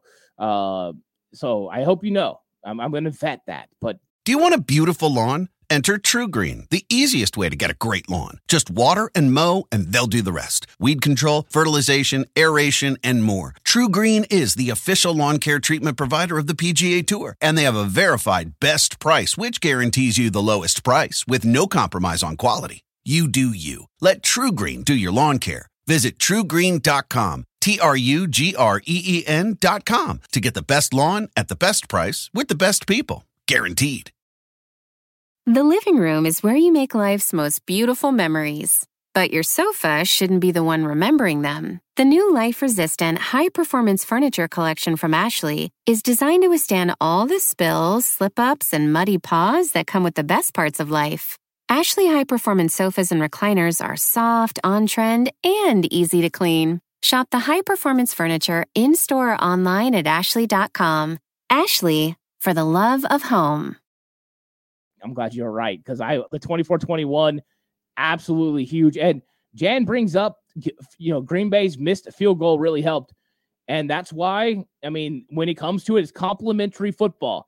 So I hope you know. I'm going to vet that. But Do you want a beautiful lawn? Enter TruGreen, the easiest way to get a great lawn. Just water and mow, and they'll do the rest. Weed control, fertilization, aeration, and more. TruGreen is the official lawn care treatment provider of the PGA Tour, and they have a verified best price, which guarantees you the lowest price with no compromise on quality. You do you. Let TruGreen do your lawn care. Visit TruGreen.com, TruGreen.com, to get the best lawn at the best price with the best people. Guaranteed. The living room is where you make life's most beautiful memories. But your sofa shouldn't be the one remembering them. The new life-resistant, high-performance furniture collection from Ashley is designed to withstand all the spills, slip-ups, and muddy paws that come with the best parts of life. Ashley high-performance sofas and recliners are soft, on-trend, and easy to clean. Shop the high-performance furniture in-store or online at ashley.com. Ashley, for the love of home. I'm glad you're right, because the 24-21, absolutely huge. And Jan brings up, Green Bay's missed field goal really helped. And that's why, when it comes to it, it's complimentary football.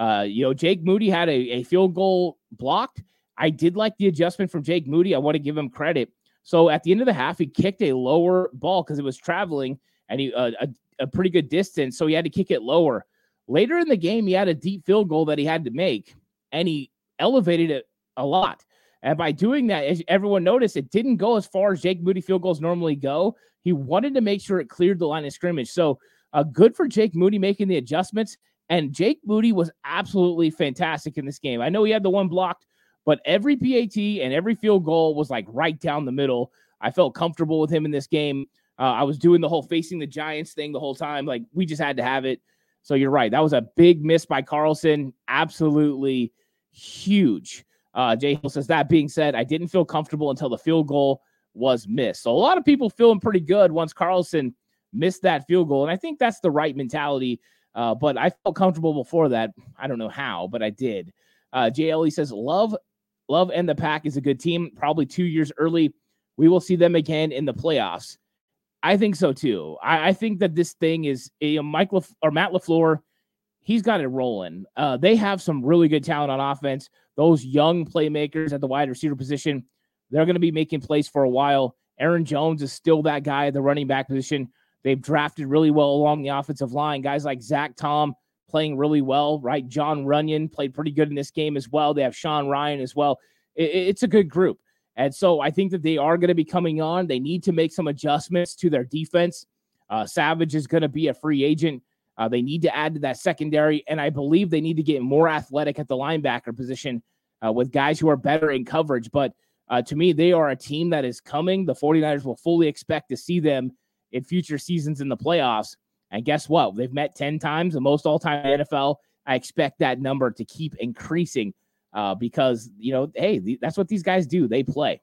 Jake Moody had a field goal blocked. I did like the adjustment from Jake Moody. I want to give him credit. So at the end of the half, he kicked a lower ball because it was traveling and a pretty good distance. So he had to kick it lower. Later in the game, he had a deep field goal that he had to make, and he elevated it a lot. And by doing that, as everyone noticed, it didn't go as far as Jake Moody field goals normally go. He wanted to make sure it cleared the line of scrimmage. So good for Jake Moody making the adjustments. And Jake Moody was absolutely fantastic in this game. I know he had the one blocked, but every PAT and every field goal was like right down the middle. I felt comfortable with him in this game. I was doing the whole facing the Giants thing the whole time. Like, we just had to have it. So you're right. That was a big miss by Carlson. Absolutely huge. Jay Hill says, that being said, I didn't feel comfortable until the field goal was missed. So a lot of people feeling pretty good once Carlson missed that field goal. And I think that's the right mentality. But I felt comfortable before that. I don't know how, but I did. JLE says, Love and the Pack is a good team. Probably 2 years early. We will see them again in the playoffs. I think so too. I think that this thing is Matt LaFleur. He's got it rolling. They have some really good talent on offense. Those young playmakers at the wide receiver position, they're going to be making plays for a while. Aaron Jones is still that guy at the running back position. They've drafted really well along the offensive line. Guys like Zach Tom playing really well, right? John Runyon played pretty good in this game as well. They have Sean Ryan as well. It's a good group. And so I think that they are going to be coming on. They need to make some adjustments to their defense. Savage is going to be a free agent. They need to add to that secondary, and I believe they need to get more athletic at the linebacker position with guys who are better in coverage. But to me, they are a team that is coming. The 49ers will fully expect to see them in future seasons in the playoffs. And guess what? They've met 10 times, the most all-time in the NFL. I expect that number to keep increasing because, hey, that's what these guys do. They play.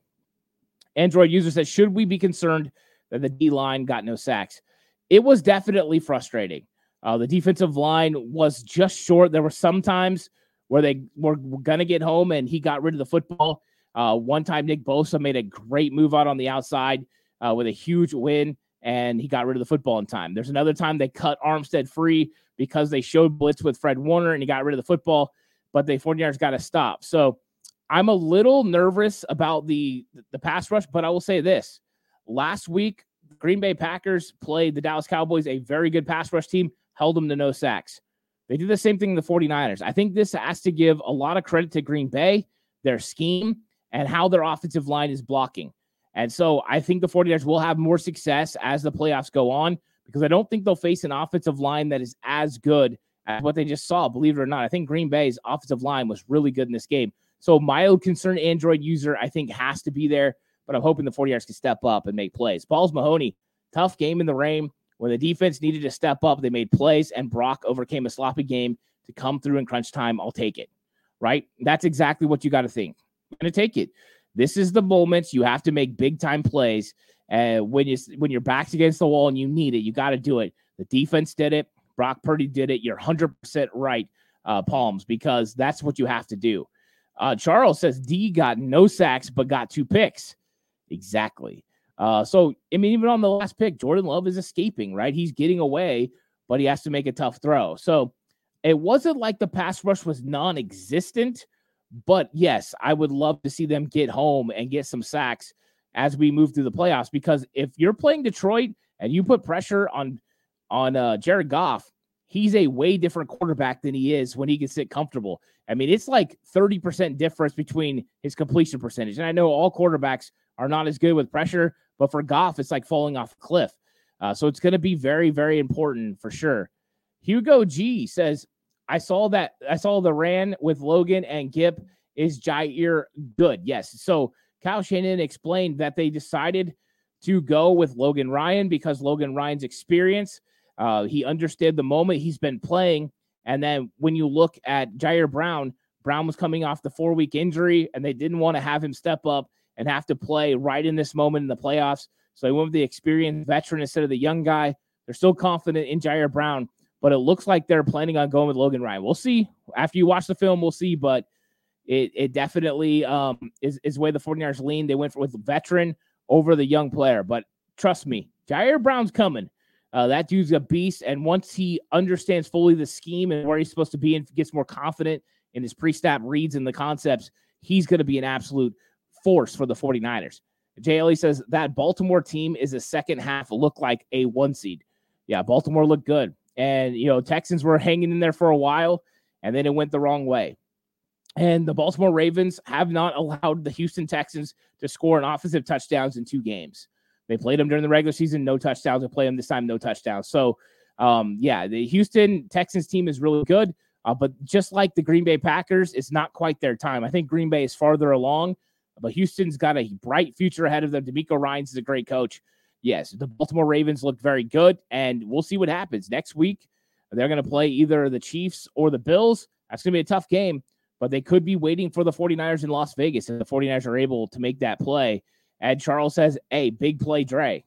Android user says, should we be concerned that the D-line got no sacks? It was definitely frustrating. The defensive line was just short. There were some times where they were going to get home and he got rid of the football. One time, Nick Bosa made a great move out on the outside with a huge win, and he got rid of the football in time. There's another time they cut Armstead free because they showed blitz with Fred Warner, and he got rid of the football. but the 49ers got to stop. So I'm a little nervous about the pass rush, but I will say this. Last week, Green Bay Packers played the Dallas Cowboys, a very good pass rush team, held them to no sacks. They did the same thing in the 49ers. I think this has to give a lot of credit to Green Bay, their scheme, and how their offensive line is blocking. And so I think the 49ers will have more success as the playoffs go on, because I don't think they'll face an offensive line that is as good as what they just saw, believe it or not. I think Green Bay's offensive line was really good in this game. So mild concerned Android user, I think, has to be there, but I'm hoping the 49ers can step up and make plays. Balls Mahoney, tough game in the rain. When the defense needed to step up, they made plays, and Brock overcame a sloppy game to come through in crunch time. I'll take it, right? That's exactly what you got to think. I'm going to take it. This is the moment you have to make big-time plays. When your back's against the wall and you need it, you got to do it. The defense did it. Brock Purdy did it. You're 100% right, Palms, because that's what you have to do. Charles says D got no sacks but got 2 picks. Exactly. So, I mean, even on the last pick, Jordan Love is escaping, right? He's getting away, but he has to make a tough throw. So it wasn't like the pass rush was non-existent, but yes, I would love to see them get home and get some sacks as we move through the playoffs, because if you're playing Detroit and you put pressure on Jared Goff, he's a way different quarterback than he is when he can sit comfortable. I mean, it's like 30% difference between his completion percentage. And I know all quarterbacks are not as good with pressure, but for Goff, it's like falling off a cliff. So it's going to be very, very important for sure. Hugo G says, I saw the ran with Logan and Gip. Is Jair good? Yes. So Kyle Shanahan explained that they decided to go with Logan Ryan because Logan Ryan's experience, he understood the moment he's been playing. And then when you look at Jair Brown was coming off the 4-week injury, and they didn't want to have him step up and have to play right in this moment in the playoffs. So they went with the experienced veteran instead of the young guy. They're still confident in Jair Brown, but it looks like they're planning on going with Logan Ryan. We'll see. After you watch the film, we'll see, but it definitely is where the 49ers lean. They went with the veteran over the young player, but trust me, Jair Brown's coming. That dude's a beast, and once he understands fully the scheme and where he's supposed to be and gets more confident in his pre-snap reads and the concepts, he's going to be an absolute force for the 49ers. JLE says that Baltimore team is a second half look like a 1 seed. Yeah, Baltimore looked good. And, Texans were hanging in there for a while, and then it went the wrong way. And the Baltimore Ravens have not allowed the Houston Texans to score an offensive touchdowns in 2 games. They played them during the regular season, no touchdowns. They play them this time, no touchdowns. So, the Houston Texans team is really good. But just like the Green Bay Packers, it's not quite their time. I think Green Bay is farther along, but Houston's got a bright future ahead of them. DeMeco Ryans is a great coach. Yes, the Baltimore Ravens look very good, and we'll see what happens. Next week, they're going to play either the Chiefs or the Bills. That's going to be a tough game, but they could be waiting for the 49ers in Las Vegas, and the 49ers are able to make that play. And Charles says, hey, big play, Dre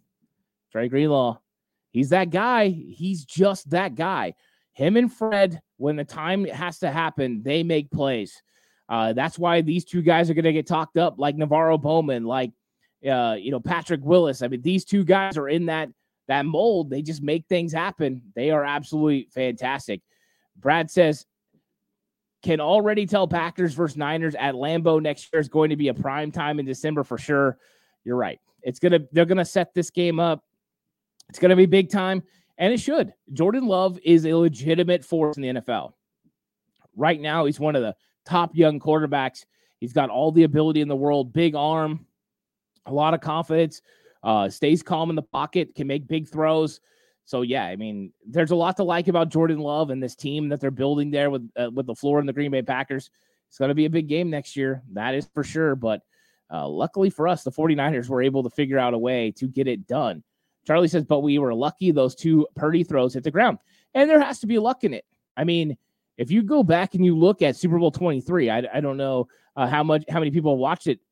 Greenlaw. He's that guy. He's just that guy. Him and Fred, when the time has to happen, they make plays. That's why these 2 guys are going to get talked up, like Navarro Bowman, like Patrick Willis. I mean, these 2 guys are in that mold. They just make things happen. They are absolutely fantastic. Brad says, can already tell Packers versus Niners at Lambeau next year is going to be a prime time in December for sure. You're right. They're going to set this game up. It's going to be big time, and it should. Jordan Love is a legitimate force in the NFL. Right now, he's one of the top young quarterbacks. He's got all the ability in the world, big arm, a lot of confidence, stays calm in the pocket, can make big throws. So, yeah, I mean, there's a lot to like about Jordan Love and this team that they're building there with LaFleur and the Green Bay Packers. It's going to be a big game next year. That is for sure. But luckily for us, the 49ers were able to figure out a way to get it done. Charlie says, but we were lucky those 2 Purdy throws hit the ground. And there has to be luck in it. I mean, if you go back and you look at Super Bowl 23, I don't know how many people watched it.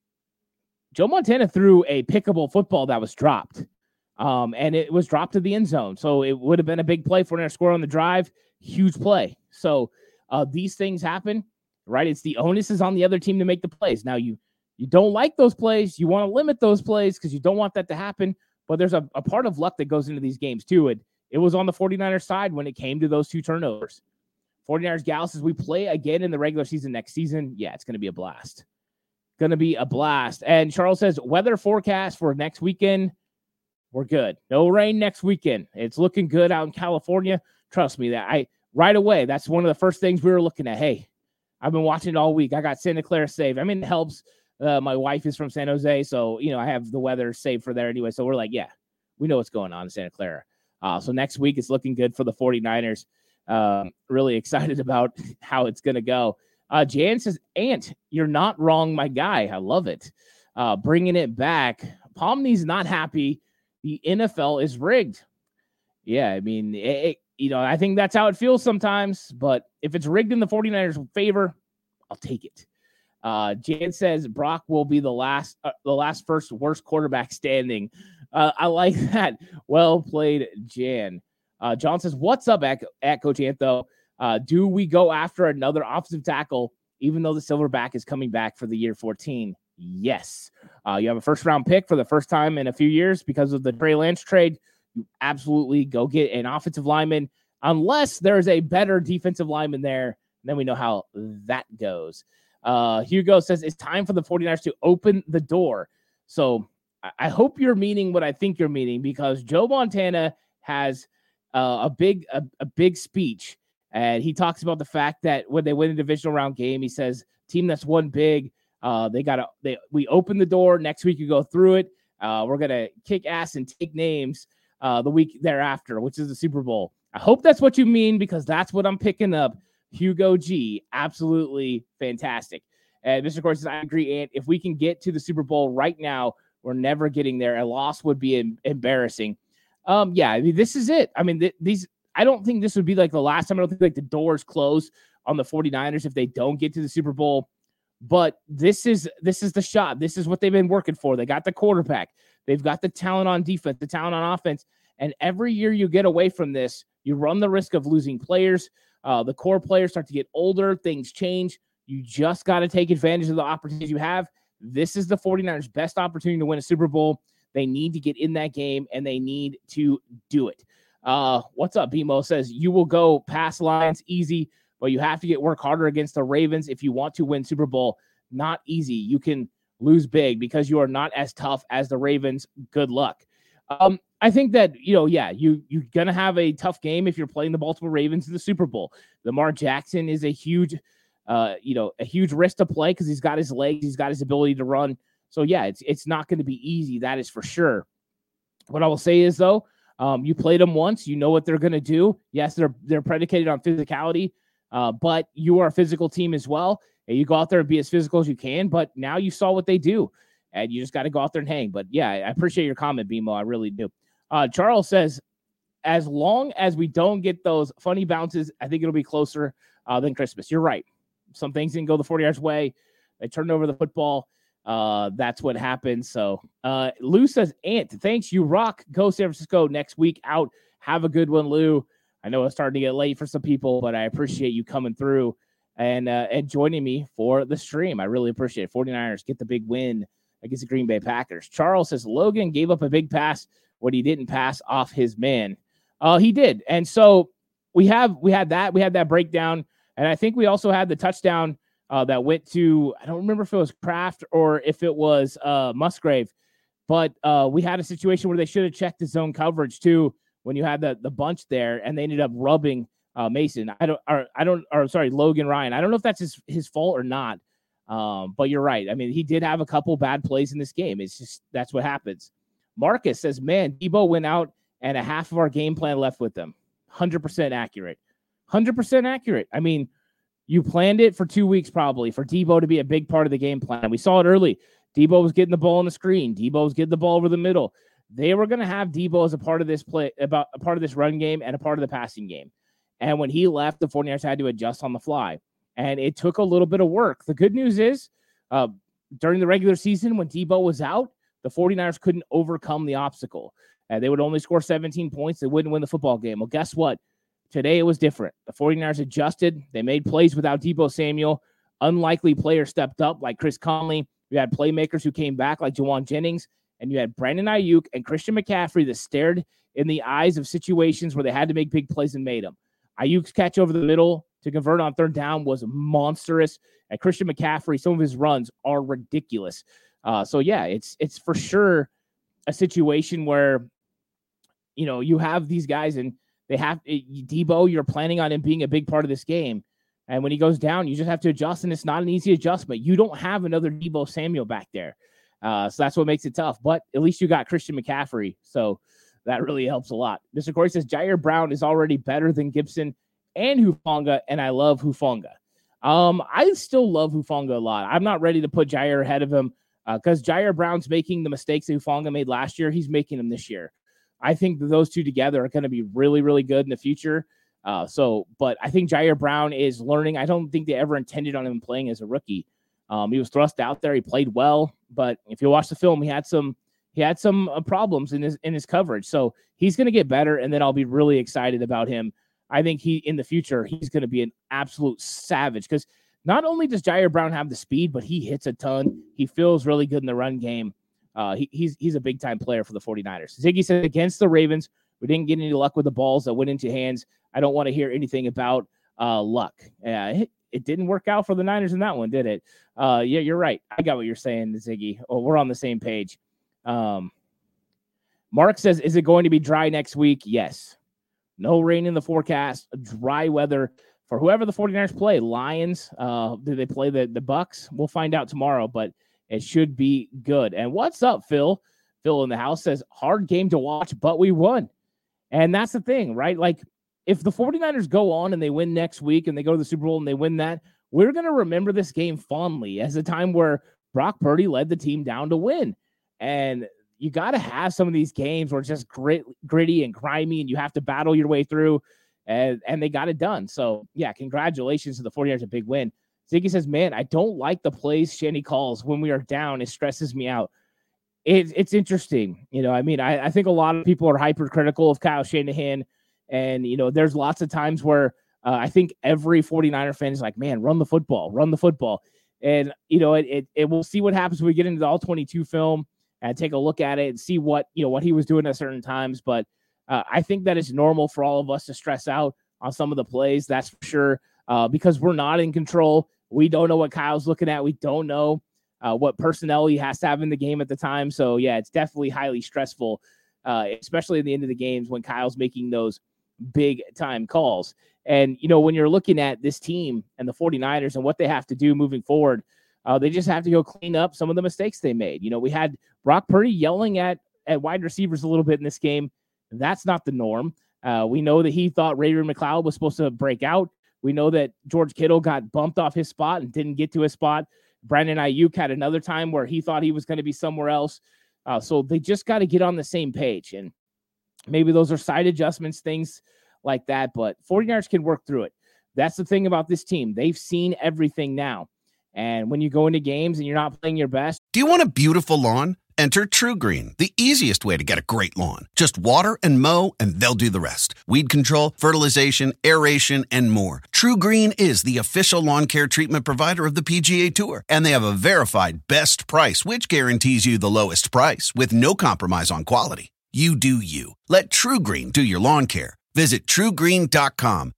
Joe Montana threw a pickable football that was dropped. And it was dropped to the end zone. So it would have been a big play for a score on the drive. Huge play. So these things happen, right? It's the onus is on the other team to make the plays. Now, you don't like those plays. You want to limit those plays because you don't want that to happen. But there's a part of luck that goes into these games, too. It was on the 49ers side when it came to those 2 turnovers, 49ers Gal says, we play again in the regular season next season. Yeah, it's going to be a blast. Going to be a blast. And Charles says, weather forecast for next weekend, we're good. No rain next weekend. It's looking good out in California. Trust me, right away, that's one of the first things we were looking at. Hey, I've been watching it all week. I got Santa Clara saved. I mean, it helps. My wife is from San Jose, so, I have the weather saved for there anyway. So we're like, yeah, we know what's going on in Santa Clara. So next week, it's looking good for the 49ers. Really excited about how it's going to go. Jan says, Ant, you're not wrong, my guy. I love it. Bringing it back. Pomney's not happy. The NFL is rigged. Yeah, I mean, I think that's how it feels sometimes. But if it's rigged in the 49ers' favor, I'll take it. Jan says Brock will be the last first worst quarterback standing. I like that. Well played, Jan. John says, what's up at Coach Antho? Do we go after another offensive tackle, even though the Silverback is coming back for the year 14? Yes. You have a first-round pick for the first time in a few years because of the Trey Lance trade. You absolutely go get an offensive lineman, unless there's a better defensive lineman there. Then we know how that goes. Hugo says, it's time for the 49ers to open the door. So I hope you're meaning what I think you're meaning, because Joe Montana has a big speech, and he talks about the fact that when they win a divisional round game, he says, team that's won big, we open the door. Next week you go through it. We're gonna kick ass and take names the week thereafter, which is the Super Bowl. I hope that's what you mean, because that's what I'm picking up. Hugo G, absolutely fantastic. And Mr. Corey says, I agree, Ant. If we can get to the Super Bowl right now, we're never getting there. A loss would be embarrassing. Yeah, I mean, this is it. I mean, I don't think this would be like the last time. I don't think like the doors close on the 49ers if they don't get to the Super Bowl. But this is the shot. This is what they've been working for. They got the quarterback. They've got the talent on defense, the talent on offense. And every year you get away from this, you run the risk of losing players. The core players start to get older. Things change. You just got to take advantage of the opportunities you have. This is the 49ers' best opportunity to win a Super Bowl. They need to get in that game, and they need to do it. What's up, BMO says, you will go past Lions easy, but you have to work harder against the Ravens if you want to win Super Bowl. Not easy. You can lose big because you are not as tough as the Ravens. Good luck. I think that, you're going to have a tough game if you're playing the Baltimore Ravens in the Super Bowl. Lamar Jackson is a huge risk to play because he's got his legs, he's got his ability to run. So yeah, it's not going to be easy. That is for sure. What I will say is though, you played them once, you know what they're going to do. Yes, they're predicated on physicality, but you are a physical team as well. And you go out there and be as physical as you can, but now you saw what they do and you just got to go out there and hang. But yeah, I appreciate your comment, BMO. I really do. Charles says, as long as we don't get those funny bounces, I think it'll be closer than Christmas. You're right. Some things didn't go the 49ers way. They turned over the football. That's what happened. So Lou says, Ant, thanks. You rock. Go San Francisco next week out. Have a good one, Lou. I know it's starting to get late for some people, but I appreciate you coming through and joining me for the stream. I really appreciate it. 49ers get the big win against the Green Bay Packers. Charles says Logan gave up a big pass when he didn't pass off his man. He did. And so we had that breakdown. And I think we also had the touchdown that went to, I don't remember if it was Kraft or if it was Musgrave, but we had a situation where they should have checked the zone coverage too when you had the bunch there, and they ended up rubbing Mason. Logan Ryan. I don't know if that's his fault or not, but you're right. I mean, he did have a couple bad plays in this game. It's just, that's what happens. Marcus says, man, Debo went out and a half of our game plan left with them. 100% accurate. 100% accurate. I mean, you planned it for 2 weeks probably for Debo to be a big part of the game plan. We saw it early. Debo was getting the ball on the screen. Debo was getting the ball over the middle. They were going to have Debo as a part of this play, about a part of this run game and a part of the passing game. And when he left, the 49ers had to adjust on the fly. And it took a little bit of work. The good news is during the regular season, when Debo was out, the 49ers couldn't overcome the obstacle. They would only score 17 points. They wouldn't win the football game. Well, guess what? Today it was different. The 49ers adjusted. They made plays without Debo Samuel. Unlikely players stepped up like Chris Conley. You had playmakers who came back like Jawan Jennings. And you had Brandon Ayuk and Christian McCaffrey that stared in the eyes of situations where they had to make big plays and made them. Ayuk's catch over the middle to convert on third down was monstrous. And Christian McCaffrey, some of his runs are ridiculous. So yeah, it's for sure a situation where, you know, you have these guys and they have Debo, you're planning on him being a big part of this game. And when he goes down, you just have to adjust, and it's not an easy adjustment. You don't have another Debo Samuel back there. So that's what makes it tough. But at least you got Christian McCaffrey. So that really helps a lot. Mr. Corey says Jair Brown is already better than Gibson and Hufanga, and I love Hufanga. I still love Hufanga a lot. I'm not ready to put Jair ahead of him because Jair Brown's making the mistakes that Hufanga made last year. He's making them this year. I think that those two together are going to be really, really good in the future. But I think Jair Brown is learning. I don't think they ever intended on him playing as a rookie. He was thrust out there. He played well, but if you watch the film, he had some problems in his coverage. So he's going to get better, and then I'll be really excited about him. I think in the future, he's going to be an absolute savage because not only does Jair Brown have the speed, but he hits a ton. He feels really good in the run game. He's a big-time player for the 49ers. Ziggy said, against the Ravens, we didn't get any luck with the balls that went into hands. I don't want to hear anything about luck. It didn't work out for the Niners in that one, did it? Yeah, you're right. I got what you're saying, Ziggy. Oh, we're on the same page. Mark says, is it going to be dry next week? Yes. No rain in the forecast. Dry weather for whoever the 49ers play. Lions, do they play the Bucks? We'll find out tomorrow, but it should be good. And what's up, Phil? Phil in the house says, hard game to watch, but we won. And that's the thing, right? Like, if the 49ers go on and they win next week and they go to the Super Bowl and they win that, we're going to remember this game fondly as a time where Brock Purdy led the team down to win. And you got to have some of these games where it's just gritty and grimy and you have to battle your way through, and they got it done. So, yeah, congratulations to the 49ers, a big win. Ziggy says, man, I don't like the plays Shanny calls when we are down. It stresses me out. It's interesting. You know, I mean, I think a lot of people are hypercritical of Kyle Shanahan. And, you know, there's lots of times where I think every 49er fan is like, man, run the football. And, you know, it we'll see what happens when we get into the all-22 film and take a look at it and see what he was doing at certain times. But I think that it's normal for all of us to stress out on some of the plays. That's for sure, because we're not in control. We don't know what Kyle's looking at. We don't know what personnel he has to have in the game at the time. So, yeah, it's definitely highly stressful, especially at the end of the games when Kyle's making those big time calls. And, you know, when you're looking at this team and the 49ers and what they have to do moving forward, they just have to go clean up some of the mistakes they made. You know, we had Brock Purdy yelling at wide receivers a little bit in this game. That's not the norm. We know that he thought Ray-Ray McCloud was supposed to break out. We know that George Kittle got bumped off his spot and didn't get to his spot. Brandon Ayuk had another time where he thought he was going to be somewhere else. So they just got to get on the same page. And maybe those are side adjustments, things like that. But 49ers can work through it. That's the thing about this team. They've seen everything now. And when you go into games and you're not playing your best. Do you want a beautiful lawn? Enter True Green, the easiest way to get a great lawn. Just water and mow, and they'll do the rest. Weed control, fertilization, aeration, and more. True Green is the official lawn care treatment provider of the PGA Tour, and they have a verified best price, which guarantees you the lowest price with no compromise on quality. You do you. Let True Green do your lawn care. Visit truegreen.com,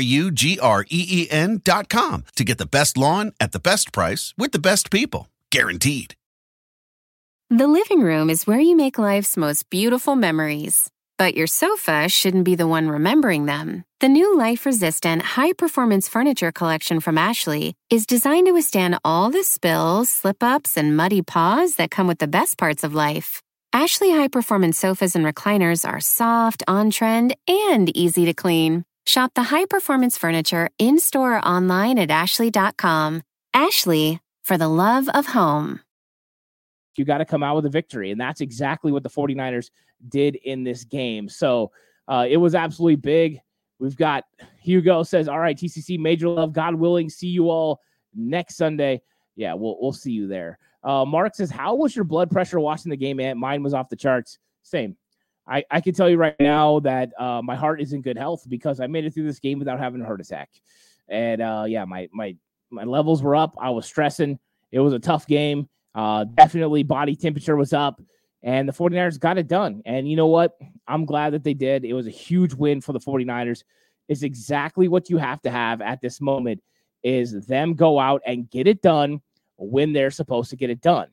TRUGREEN.com, to get the best lawn at the best price with the best people. Guaranteed. The living room is where you make life's most beautiful memories. But your sofa shouldn't be the one remembering them. The new life-resistant, high-performance furniture collection from Ashley is designed to withstand all the spills, slip-ups, and muddy paws that come with the best parts of life. Ashley high-performance sofas and recliners are soft, on-trend, and easy to clean. Shop the high-performance furniture in-store or online at ashley.com. Ashley, for the love of home. You got to come out with a victory. And that's exactly what the 49ers did in this game. So it was absolutely big. We've got Hugo says, all right, TCC, major love, God willing, see you all next Sunday. Yeah, we'll see you there. Mark says, how was your blood pressure watching the game, man? Mine was off the charts. Same. I can tell you right now that my heart is in good health because I made it through this game without having a heart attack. And yeah, my levels were up. I was stressing. It was a tough game. Definitely body temperature was up, and the 49ers got it done. And you know what? I'm glad that they did. It was a huge win for the 49ers. is exactly what you have to have at this moment, is them go out and get it done when they're supposed to get it done.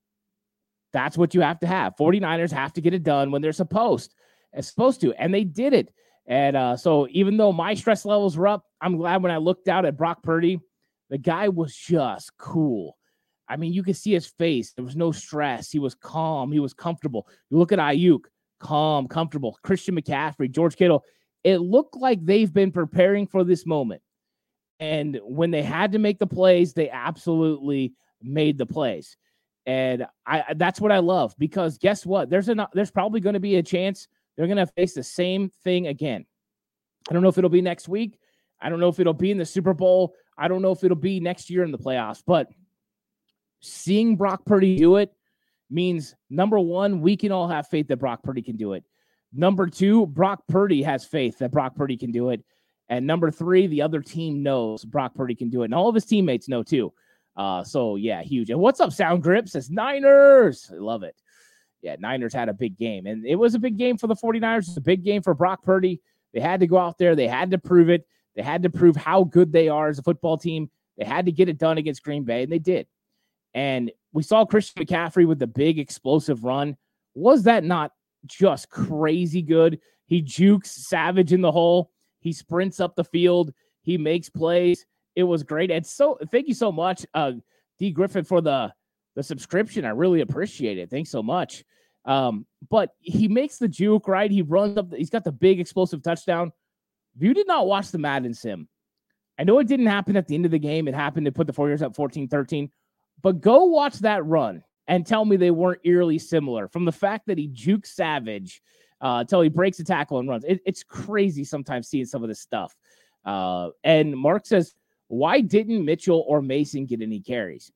That's what you have to have. 49ers have to get it done when they're supposed to, and they did it. And so even though my stress levels were up, I'm glad when I looked out at Brock Purdy, the guy was just cool. I mean, you could see his face. There was no stress. He was calm. He was comfortable. You look at Ayuk, calm, comfortable. Christian McCaffrey, George Kittle. It looked like they've been preparing for this moment. And when they had to make the plays, they absolutely made the plays. And that's what I love, because guess what? There's probably going to be a chance they're going to face the same thing again. I don't know if it'll be next week. I don't know if it'll be in the Super Bowl. I don't know if it'll be next year in the playoffs. But seeing Brock Purdy do it means, number one, we can all have faith that Brock Purdy can do it. Number two, Brock Purdy has faith that Brock Purdy can do it. And number three, the other team knows Brock Purdy can do it. And all of his teammates know too. So, yeah, huge. And what's up, Sound Grip? Says Niners. I love it. Yeah, Niners had a big game. And it was a big game for the 49ers. It's a big game for Brock Purdy. They had to go out there. They had to prove it. They had to prove how good they are as a football team. They had to get it done against Green Bay, and they did. And we saw Christian McCaffrey with the big explosive run. Was that not just crazy good? He jukes Savage in the hole. He sprints up the field. He makes plays. It was great. And so thank you so much, D. Griffin, for the subscription. I really appreciate it. Thanks so much. But he makes the juke, right? He runs up. He's got the big explosive touchdown. If you did not watch the Madden sim, I know it didn't happen at the end of the game. It happened to put the 49ers up 14-13. But go watch that run and tell me they weren't eerily similar, from the fact that he jukes Savage until he breaks a tackle and runs. It's crazy sometimes seeing some of this stuff. And Mark says, why didn't Mitchell or Mason get any carries?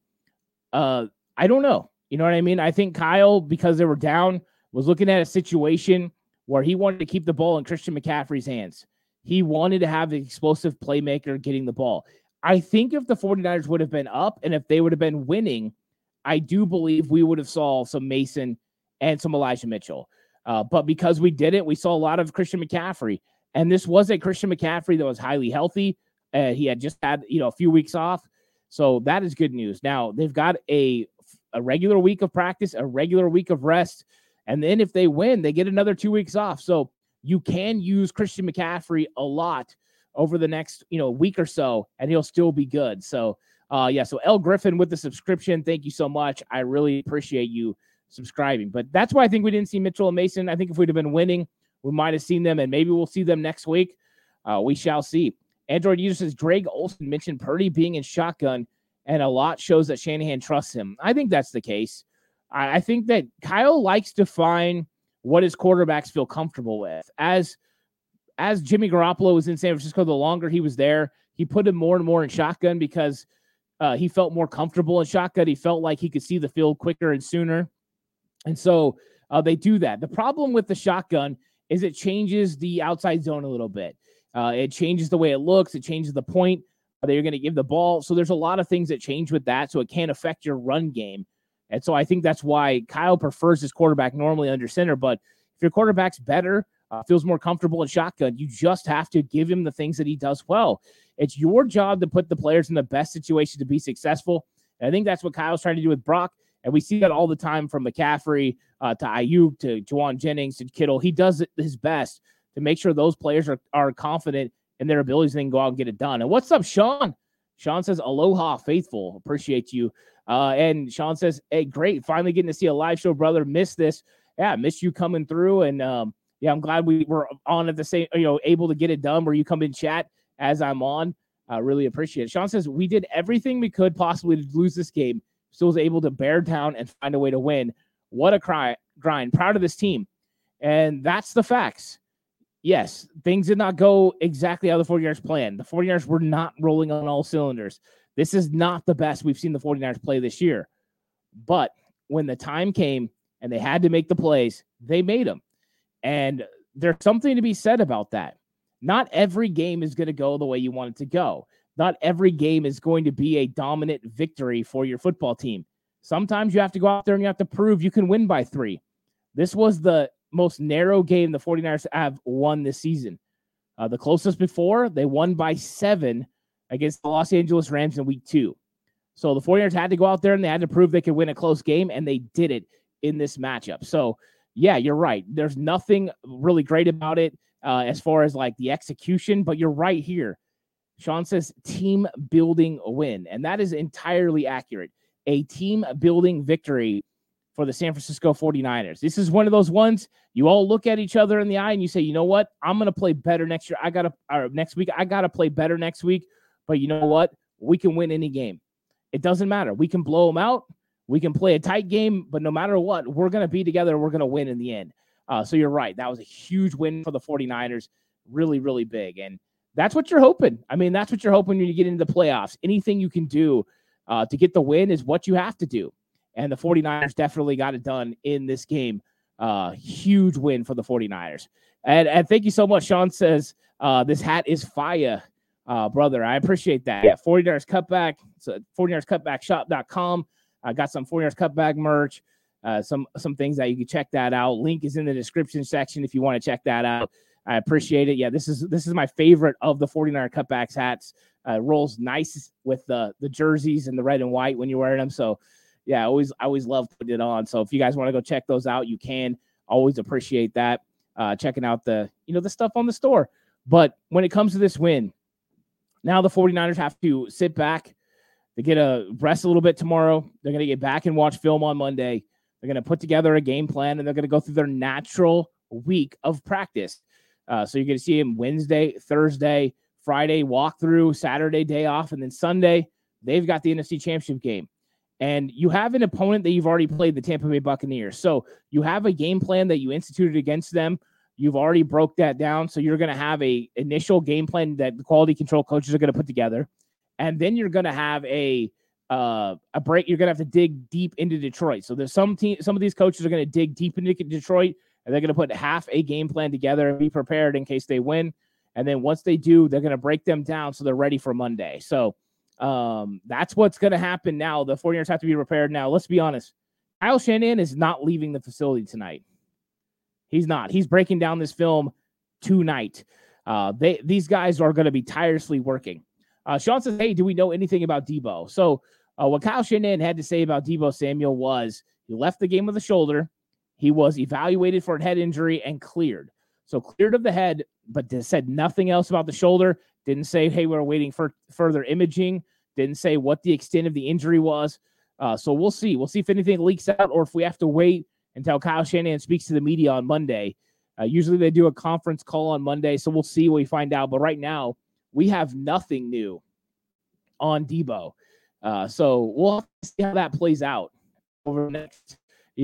I don't know. You know what I mean? I think Kyle, because they were down, was looking at a situation where he wanted to keep the ball in Christian McCaffrey's hands. He wanted to have the explosive playmaker getting the ball. I think if the 49ers would have been up and if they would have been winning, I do believe we would have saw some Mason and some Elijah Mitchell. But because we didn't, we saw a lot of Christian McCaffrey. And this was a Christian McCaffrey that was highly healthy. He had just had, a few weeks off. So that is good news. Now, they've got a regular week of practice, a regular week of rest. And then if they win, they get another 2 weeks off. So you can use Christian McCaffrey a lot over the next, week or so, and he'll still be good. So, so L. Griffin with the subscription, thank you so much. I really appreciate you subscribing. But that's why I think we didn't see Mitchell and Mason. I think if we'd have been winning, we might have seen them, and maybe we'll see them next week. We shall see. Android user says, Greg Olson mentioned Purdy being in shotgun, and a lot shows that Shanahan trusts him. I think that's the case. I think that Kyle likes to find what his quarterbacks feel comfortable with. As Jimmy Garoppolo was in San Francisco, the longer he was there, he put him more and more in shotgun because he felt more comfortable in shotgun. He felt like he could see the field quicker and sooner. And so they do that. The problem with the shotgun is it changes the outside zone a little bit. It changes the way it looks. It changes the point that you're going to give the ball. So there's a lot of things that change with that. So it can affect your run game. And so I think that's why Kyle prefers his quarterback normally under center. But if your quarterback's better, feels more comfortable in shotgun, you just have to give him the things that he does well. It's your job to put the players in the best situation to be successful. And I think that's what Kyle's trying to do with Brock. And we see that all the time from McCaffrey to Ayuk to Juwan Jennings to Kittle. He does his best to make sure those players are confident in their abilities and then go out and get it done. And what's up, Sean? Sean says, aloha, faithful. Appreciate you. And Sean says, hey, great. Finally getting to see a live show, brother. Missed this. Yeah, missed you coming through. And I'm glad we were on at the same, able to get it done where you come in chat as I'm on. I really appreciate it. Sean says, we did everything we could possibly to lose this game. Still was able to bear down and find a way to win. What a grind. Proud of this team. And that's the facts. Yes, things did not go exactly how the 49ers planned. The 49ers were not rolling on all cylinders. This is not the best we've seen the 49ers play this year. But when the time came and they had to make the plays, they made them. And there's something to be said about that. Not every game is going to go the way you want it to go. Not every game is going to be a dominant victory for your football team. Sometimes you have to go out there and you have to prove you can win by 3. This was the most narrow game the 49ers have won this season. The closest before, they won by 7 against the Los Angeles Rams in week 2. So the 49ers had to go out there and they had to prove they could win a close game, and they did it in this matchup. So, yeah, you're right. There's nothing really great about it as far as like the execution, but you're right here. Sean says team building win, and that is entirely accurate. A team building victory for the San Francisco 49ers. This is one of those ones you all look at each other in the eye and you say, you know what? I'm going to play better next year. Next week. I got to play better next week. But you know what? We can win any game. It doesn't matter. We can blow them out. We can play a tight game, but no matter what, we're going to be together. We're going to win in the end. So you're right. That was a huge win for the 49ers. Really, really big. And that's what you're hoping. I mean, that's what you're hoping when you get into the playoffs. Anything you can do to get the win is what you have to do. And the 49ers definitely got it done in this game. Huge win for the 49ers. And thank you so much. Sean says, this hat is fire, brother. I appreciate that. Yeah, 49ers Cutback. So 49ersCutbackShop.com. I got some 49ers Cutback merch, some things that you can check that out. Link is in the description section if you want to check that out. I appreciate it. Yeah, this is my favorite of the 49er Cutbacks hats. Rolls nice with the jerseys and the red and white when you're wearing them. So, yeah, I always love putting it on. So if you guys want to go check those out, you can. Always appreciate that. Checking out the stuff on the store. But when it comes to this win, now the 49ers have to sit back. They get to rest a little bit tomorrow. They're going to get back and watch film on Monday. They're going to put together a game plan, and they're going to go through their natural week of practice. So you're going to see them Wednesday, Thursday, Friday walkthrough, Saturday day off, and then Sunday they've got the NFC Championship game. And you have an opponent that you've already played, the Tampa Bay Buccaneers. So you have a game plan that you instituted against them. You've already broke that down. So you're going to have a initial game plan that the quality control coaches are going to put together. And then you're going to have a break. You're going to have to dig deep into Detroit. So there's some of these coaches are going to dig deep into Detroit, and they're going to put half a game plan together and be prepared in case they win. And then once they do, they're going to break them down so they're ready for Monday. So that's what's going to happen now. The 49ers have to be prepared now. Let's be honest. Kyle Shanahan is not leaving the facility tonight. He's not. He's breaking down this film tonight. These guys are going to be tirelessly working. Sean says, hey, do we know anything about Deebo? So what Kyle Shanahan had to say about Deebo Samuel was he left the game with a shoulder. He was evaluated for a head injury and cleared. So cleared of the head, but said nothing else about the shoulder. Didn't say, hey, we're waiting for further imaging. Didn't say what the extent of the injury was. So we'll see. We'll see if anything leaks out or if we have to wait until Kyle Shanahan speaks to the media on Monday. Usually they do a conference call on Monday, so we'll see what we find out. But right now, we have nothing new on Deebo. So we'll have to see how that plays out over the next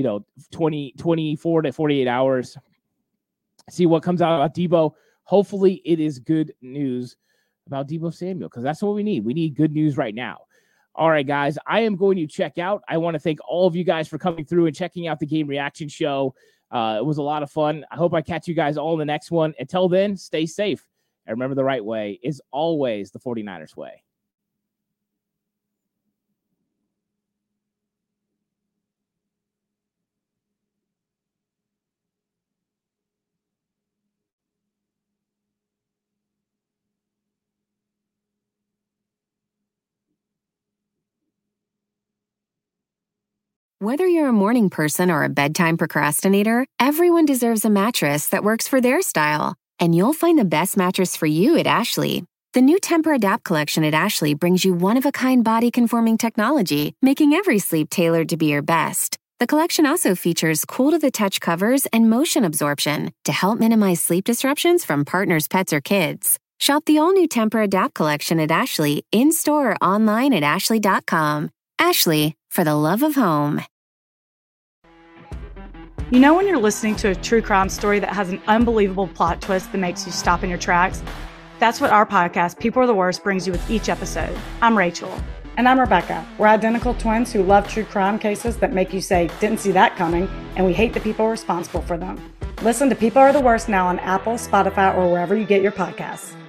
24 to 48 hours. See what comes out about Deebo. Hopefully it is good news about Deebo Samuel, because that's what we need. We need good news right now. All right, guys, I am going to check out. I want to thank all of you guys for coming through and checking out the Game Reaction Show. It was a lot of fun. I hope I catch you guys all in the next one. Until then, stay safe. And remember, the right way is always the 49ers way. Whether you're a morning person or a bedtime procrastinator, everyone deserves a mattress that works for their style. And you'll find the best mattress for you at Ashley. The new Tempur-Adapt collection at Ashley brings you one-of-a-kind body-conforming technology, making every sleep tailored to be your best. The collection also features cool-to-the-touch covers and motion absorption to help minimize sleep disruptions from partners, pets, or kids. Shop the all-new Tempur-Adapt collection at Ashley, in-store or online at ashley.com. Ashley, for the love of home. You know when you're listening to a true crime story that has an unbelievable plot twist that makes you stop in your tracks? That's what our podcast, People Are the Worst, brings you with each episode. I'm Rachel. And I'm Rebecca. We're identical twins who love true crime cases that make you say, didn't see that coming, and we hate the people responsible for them. Listen to People Are the Worst now on Apple, Spotify, or wherever you get your podcasts.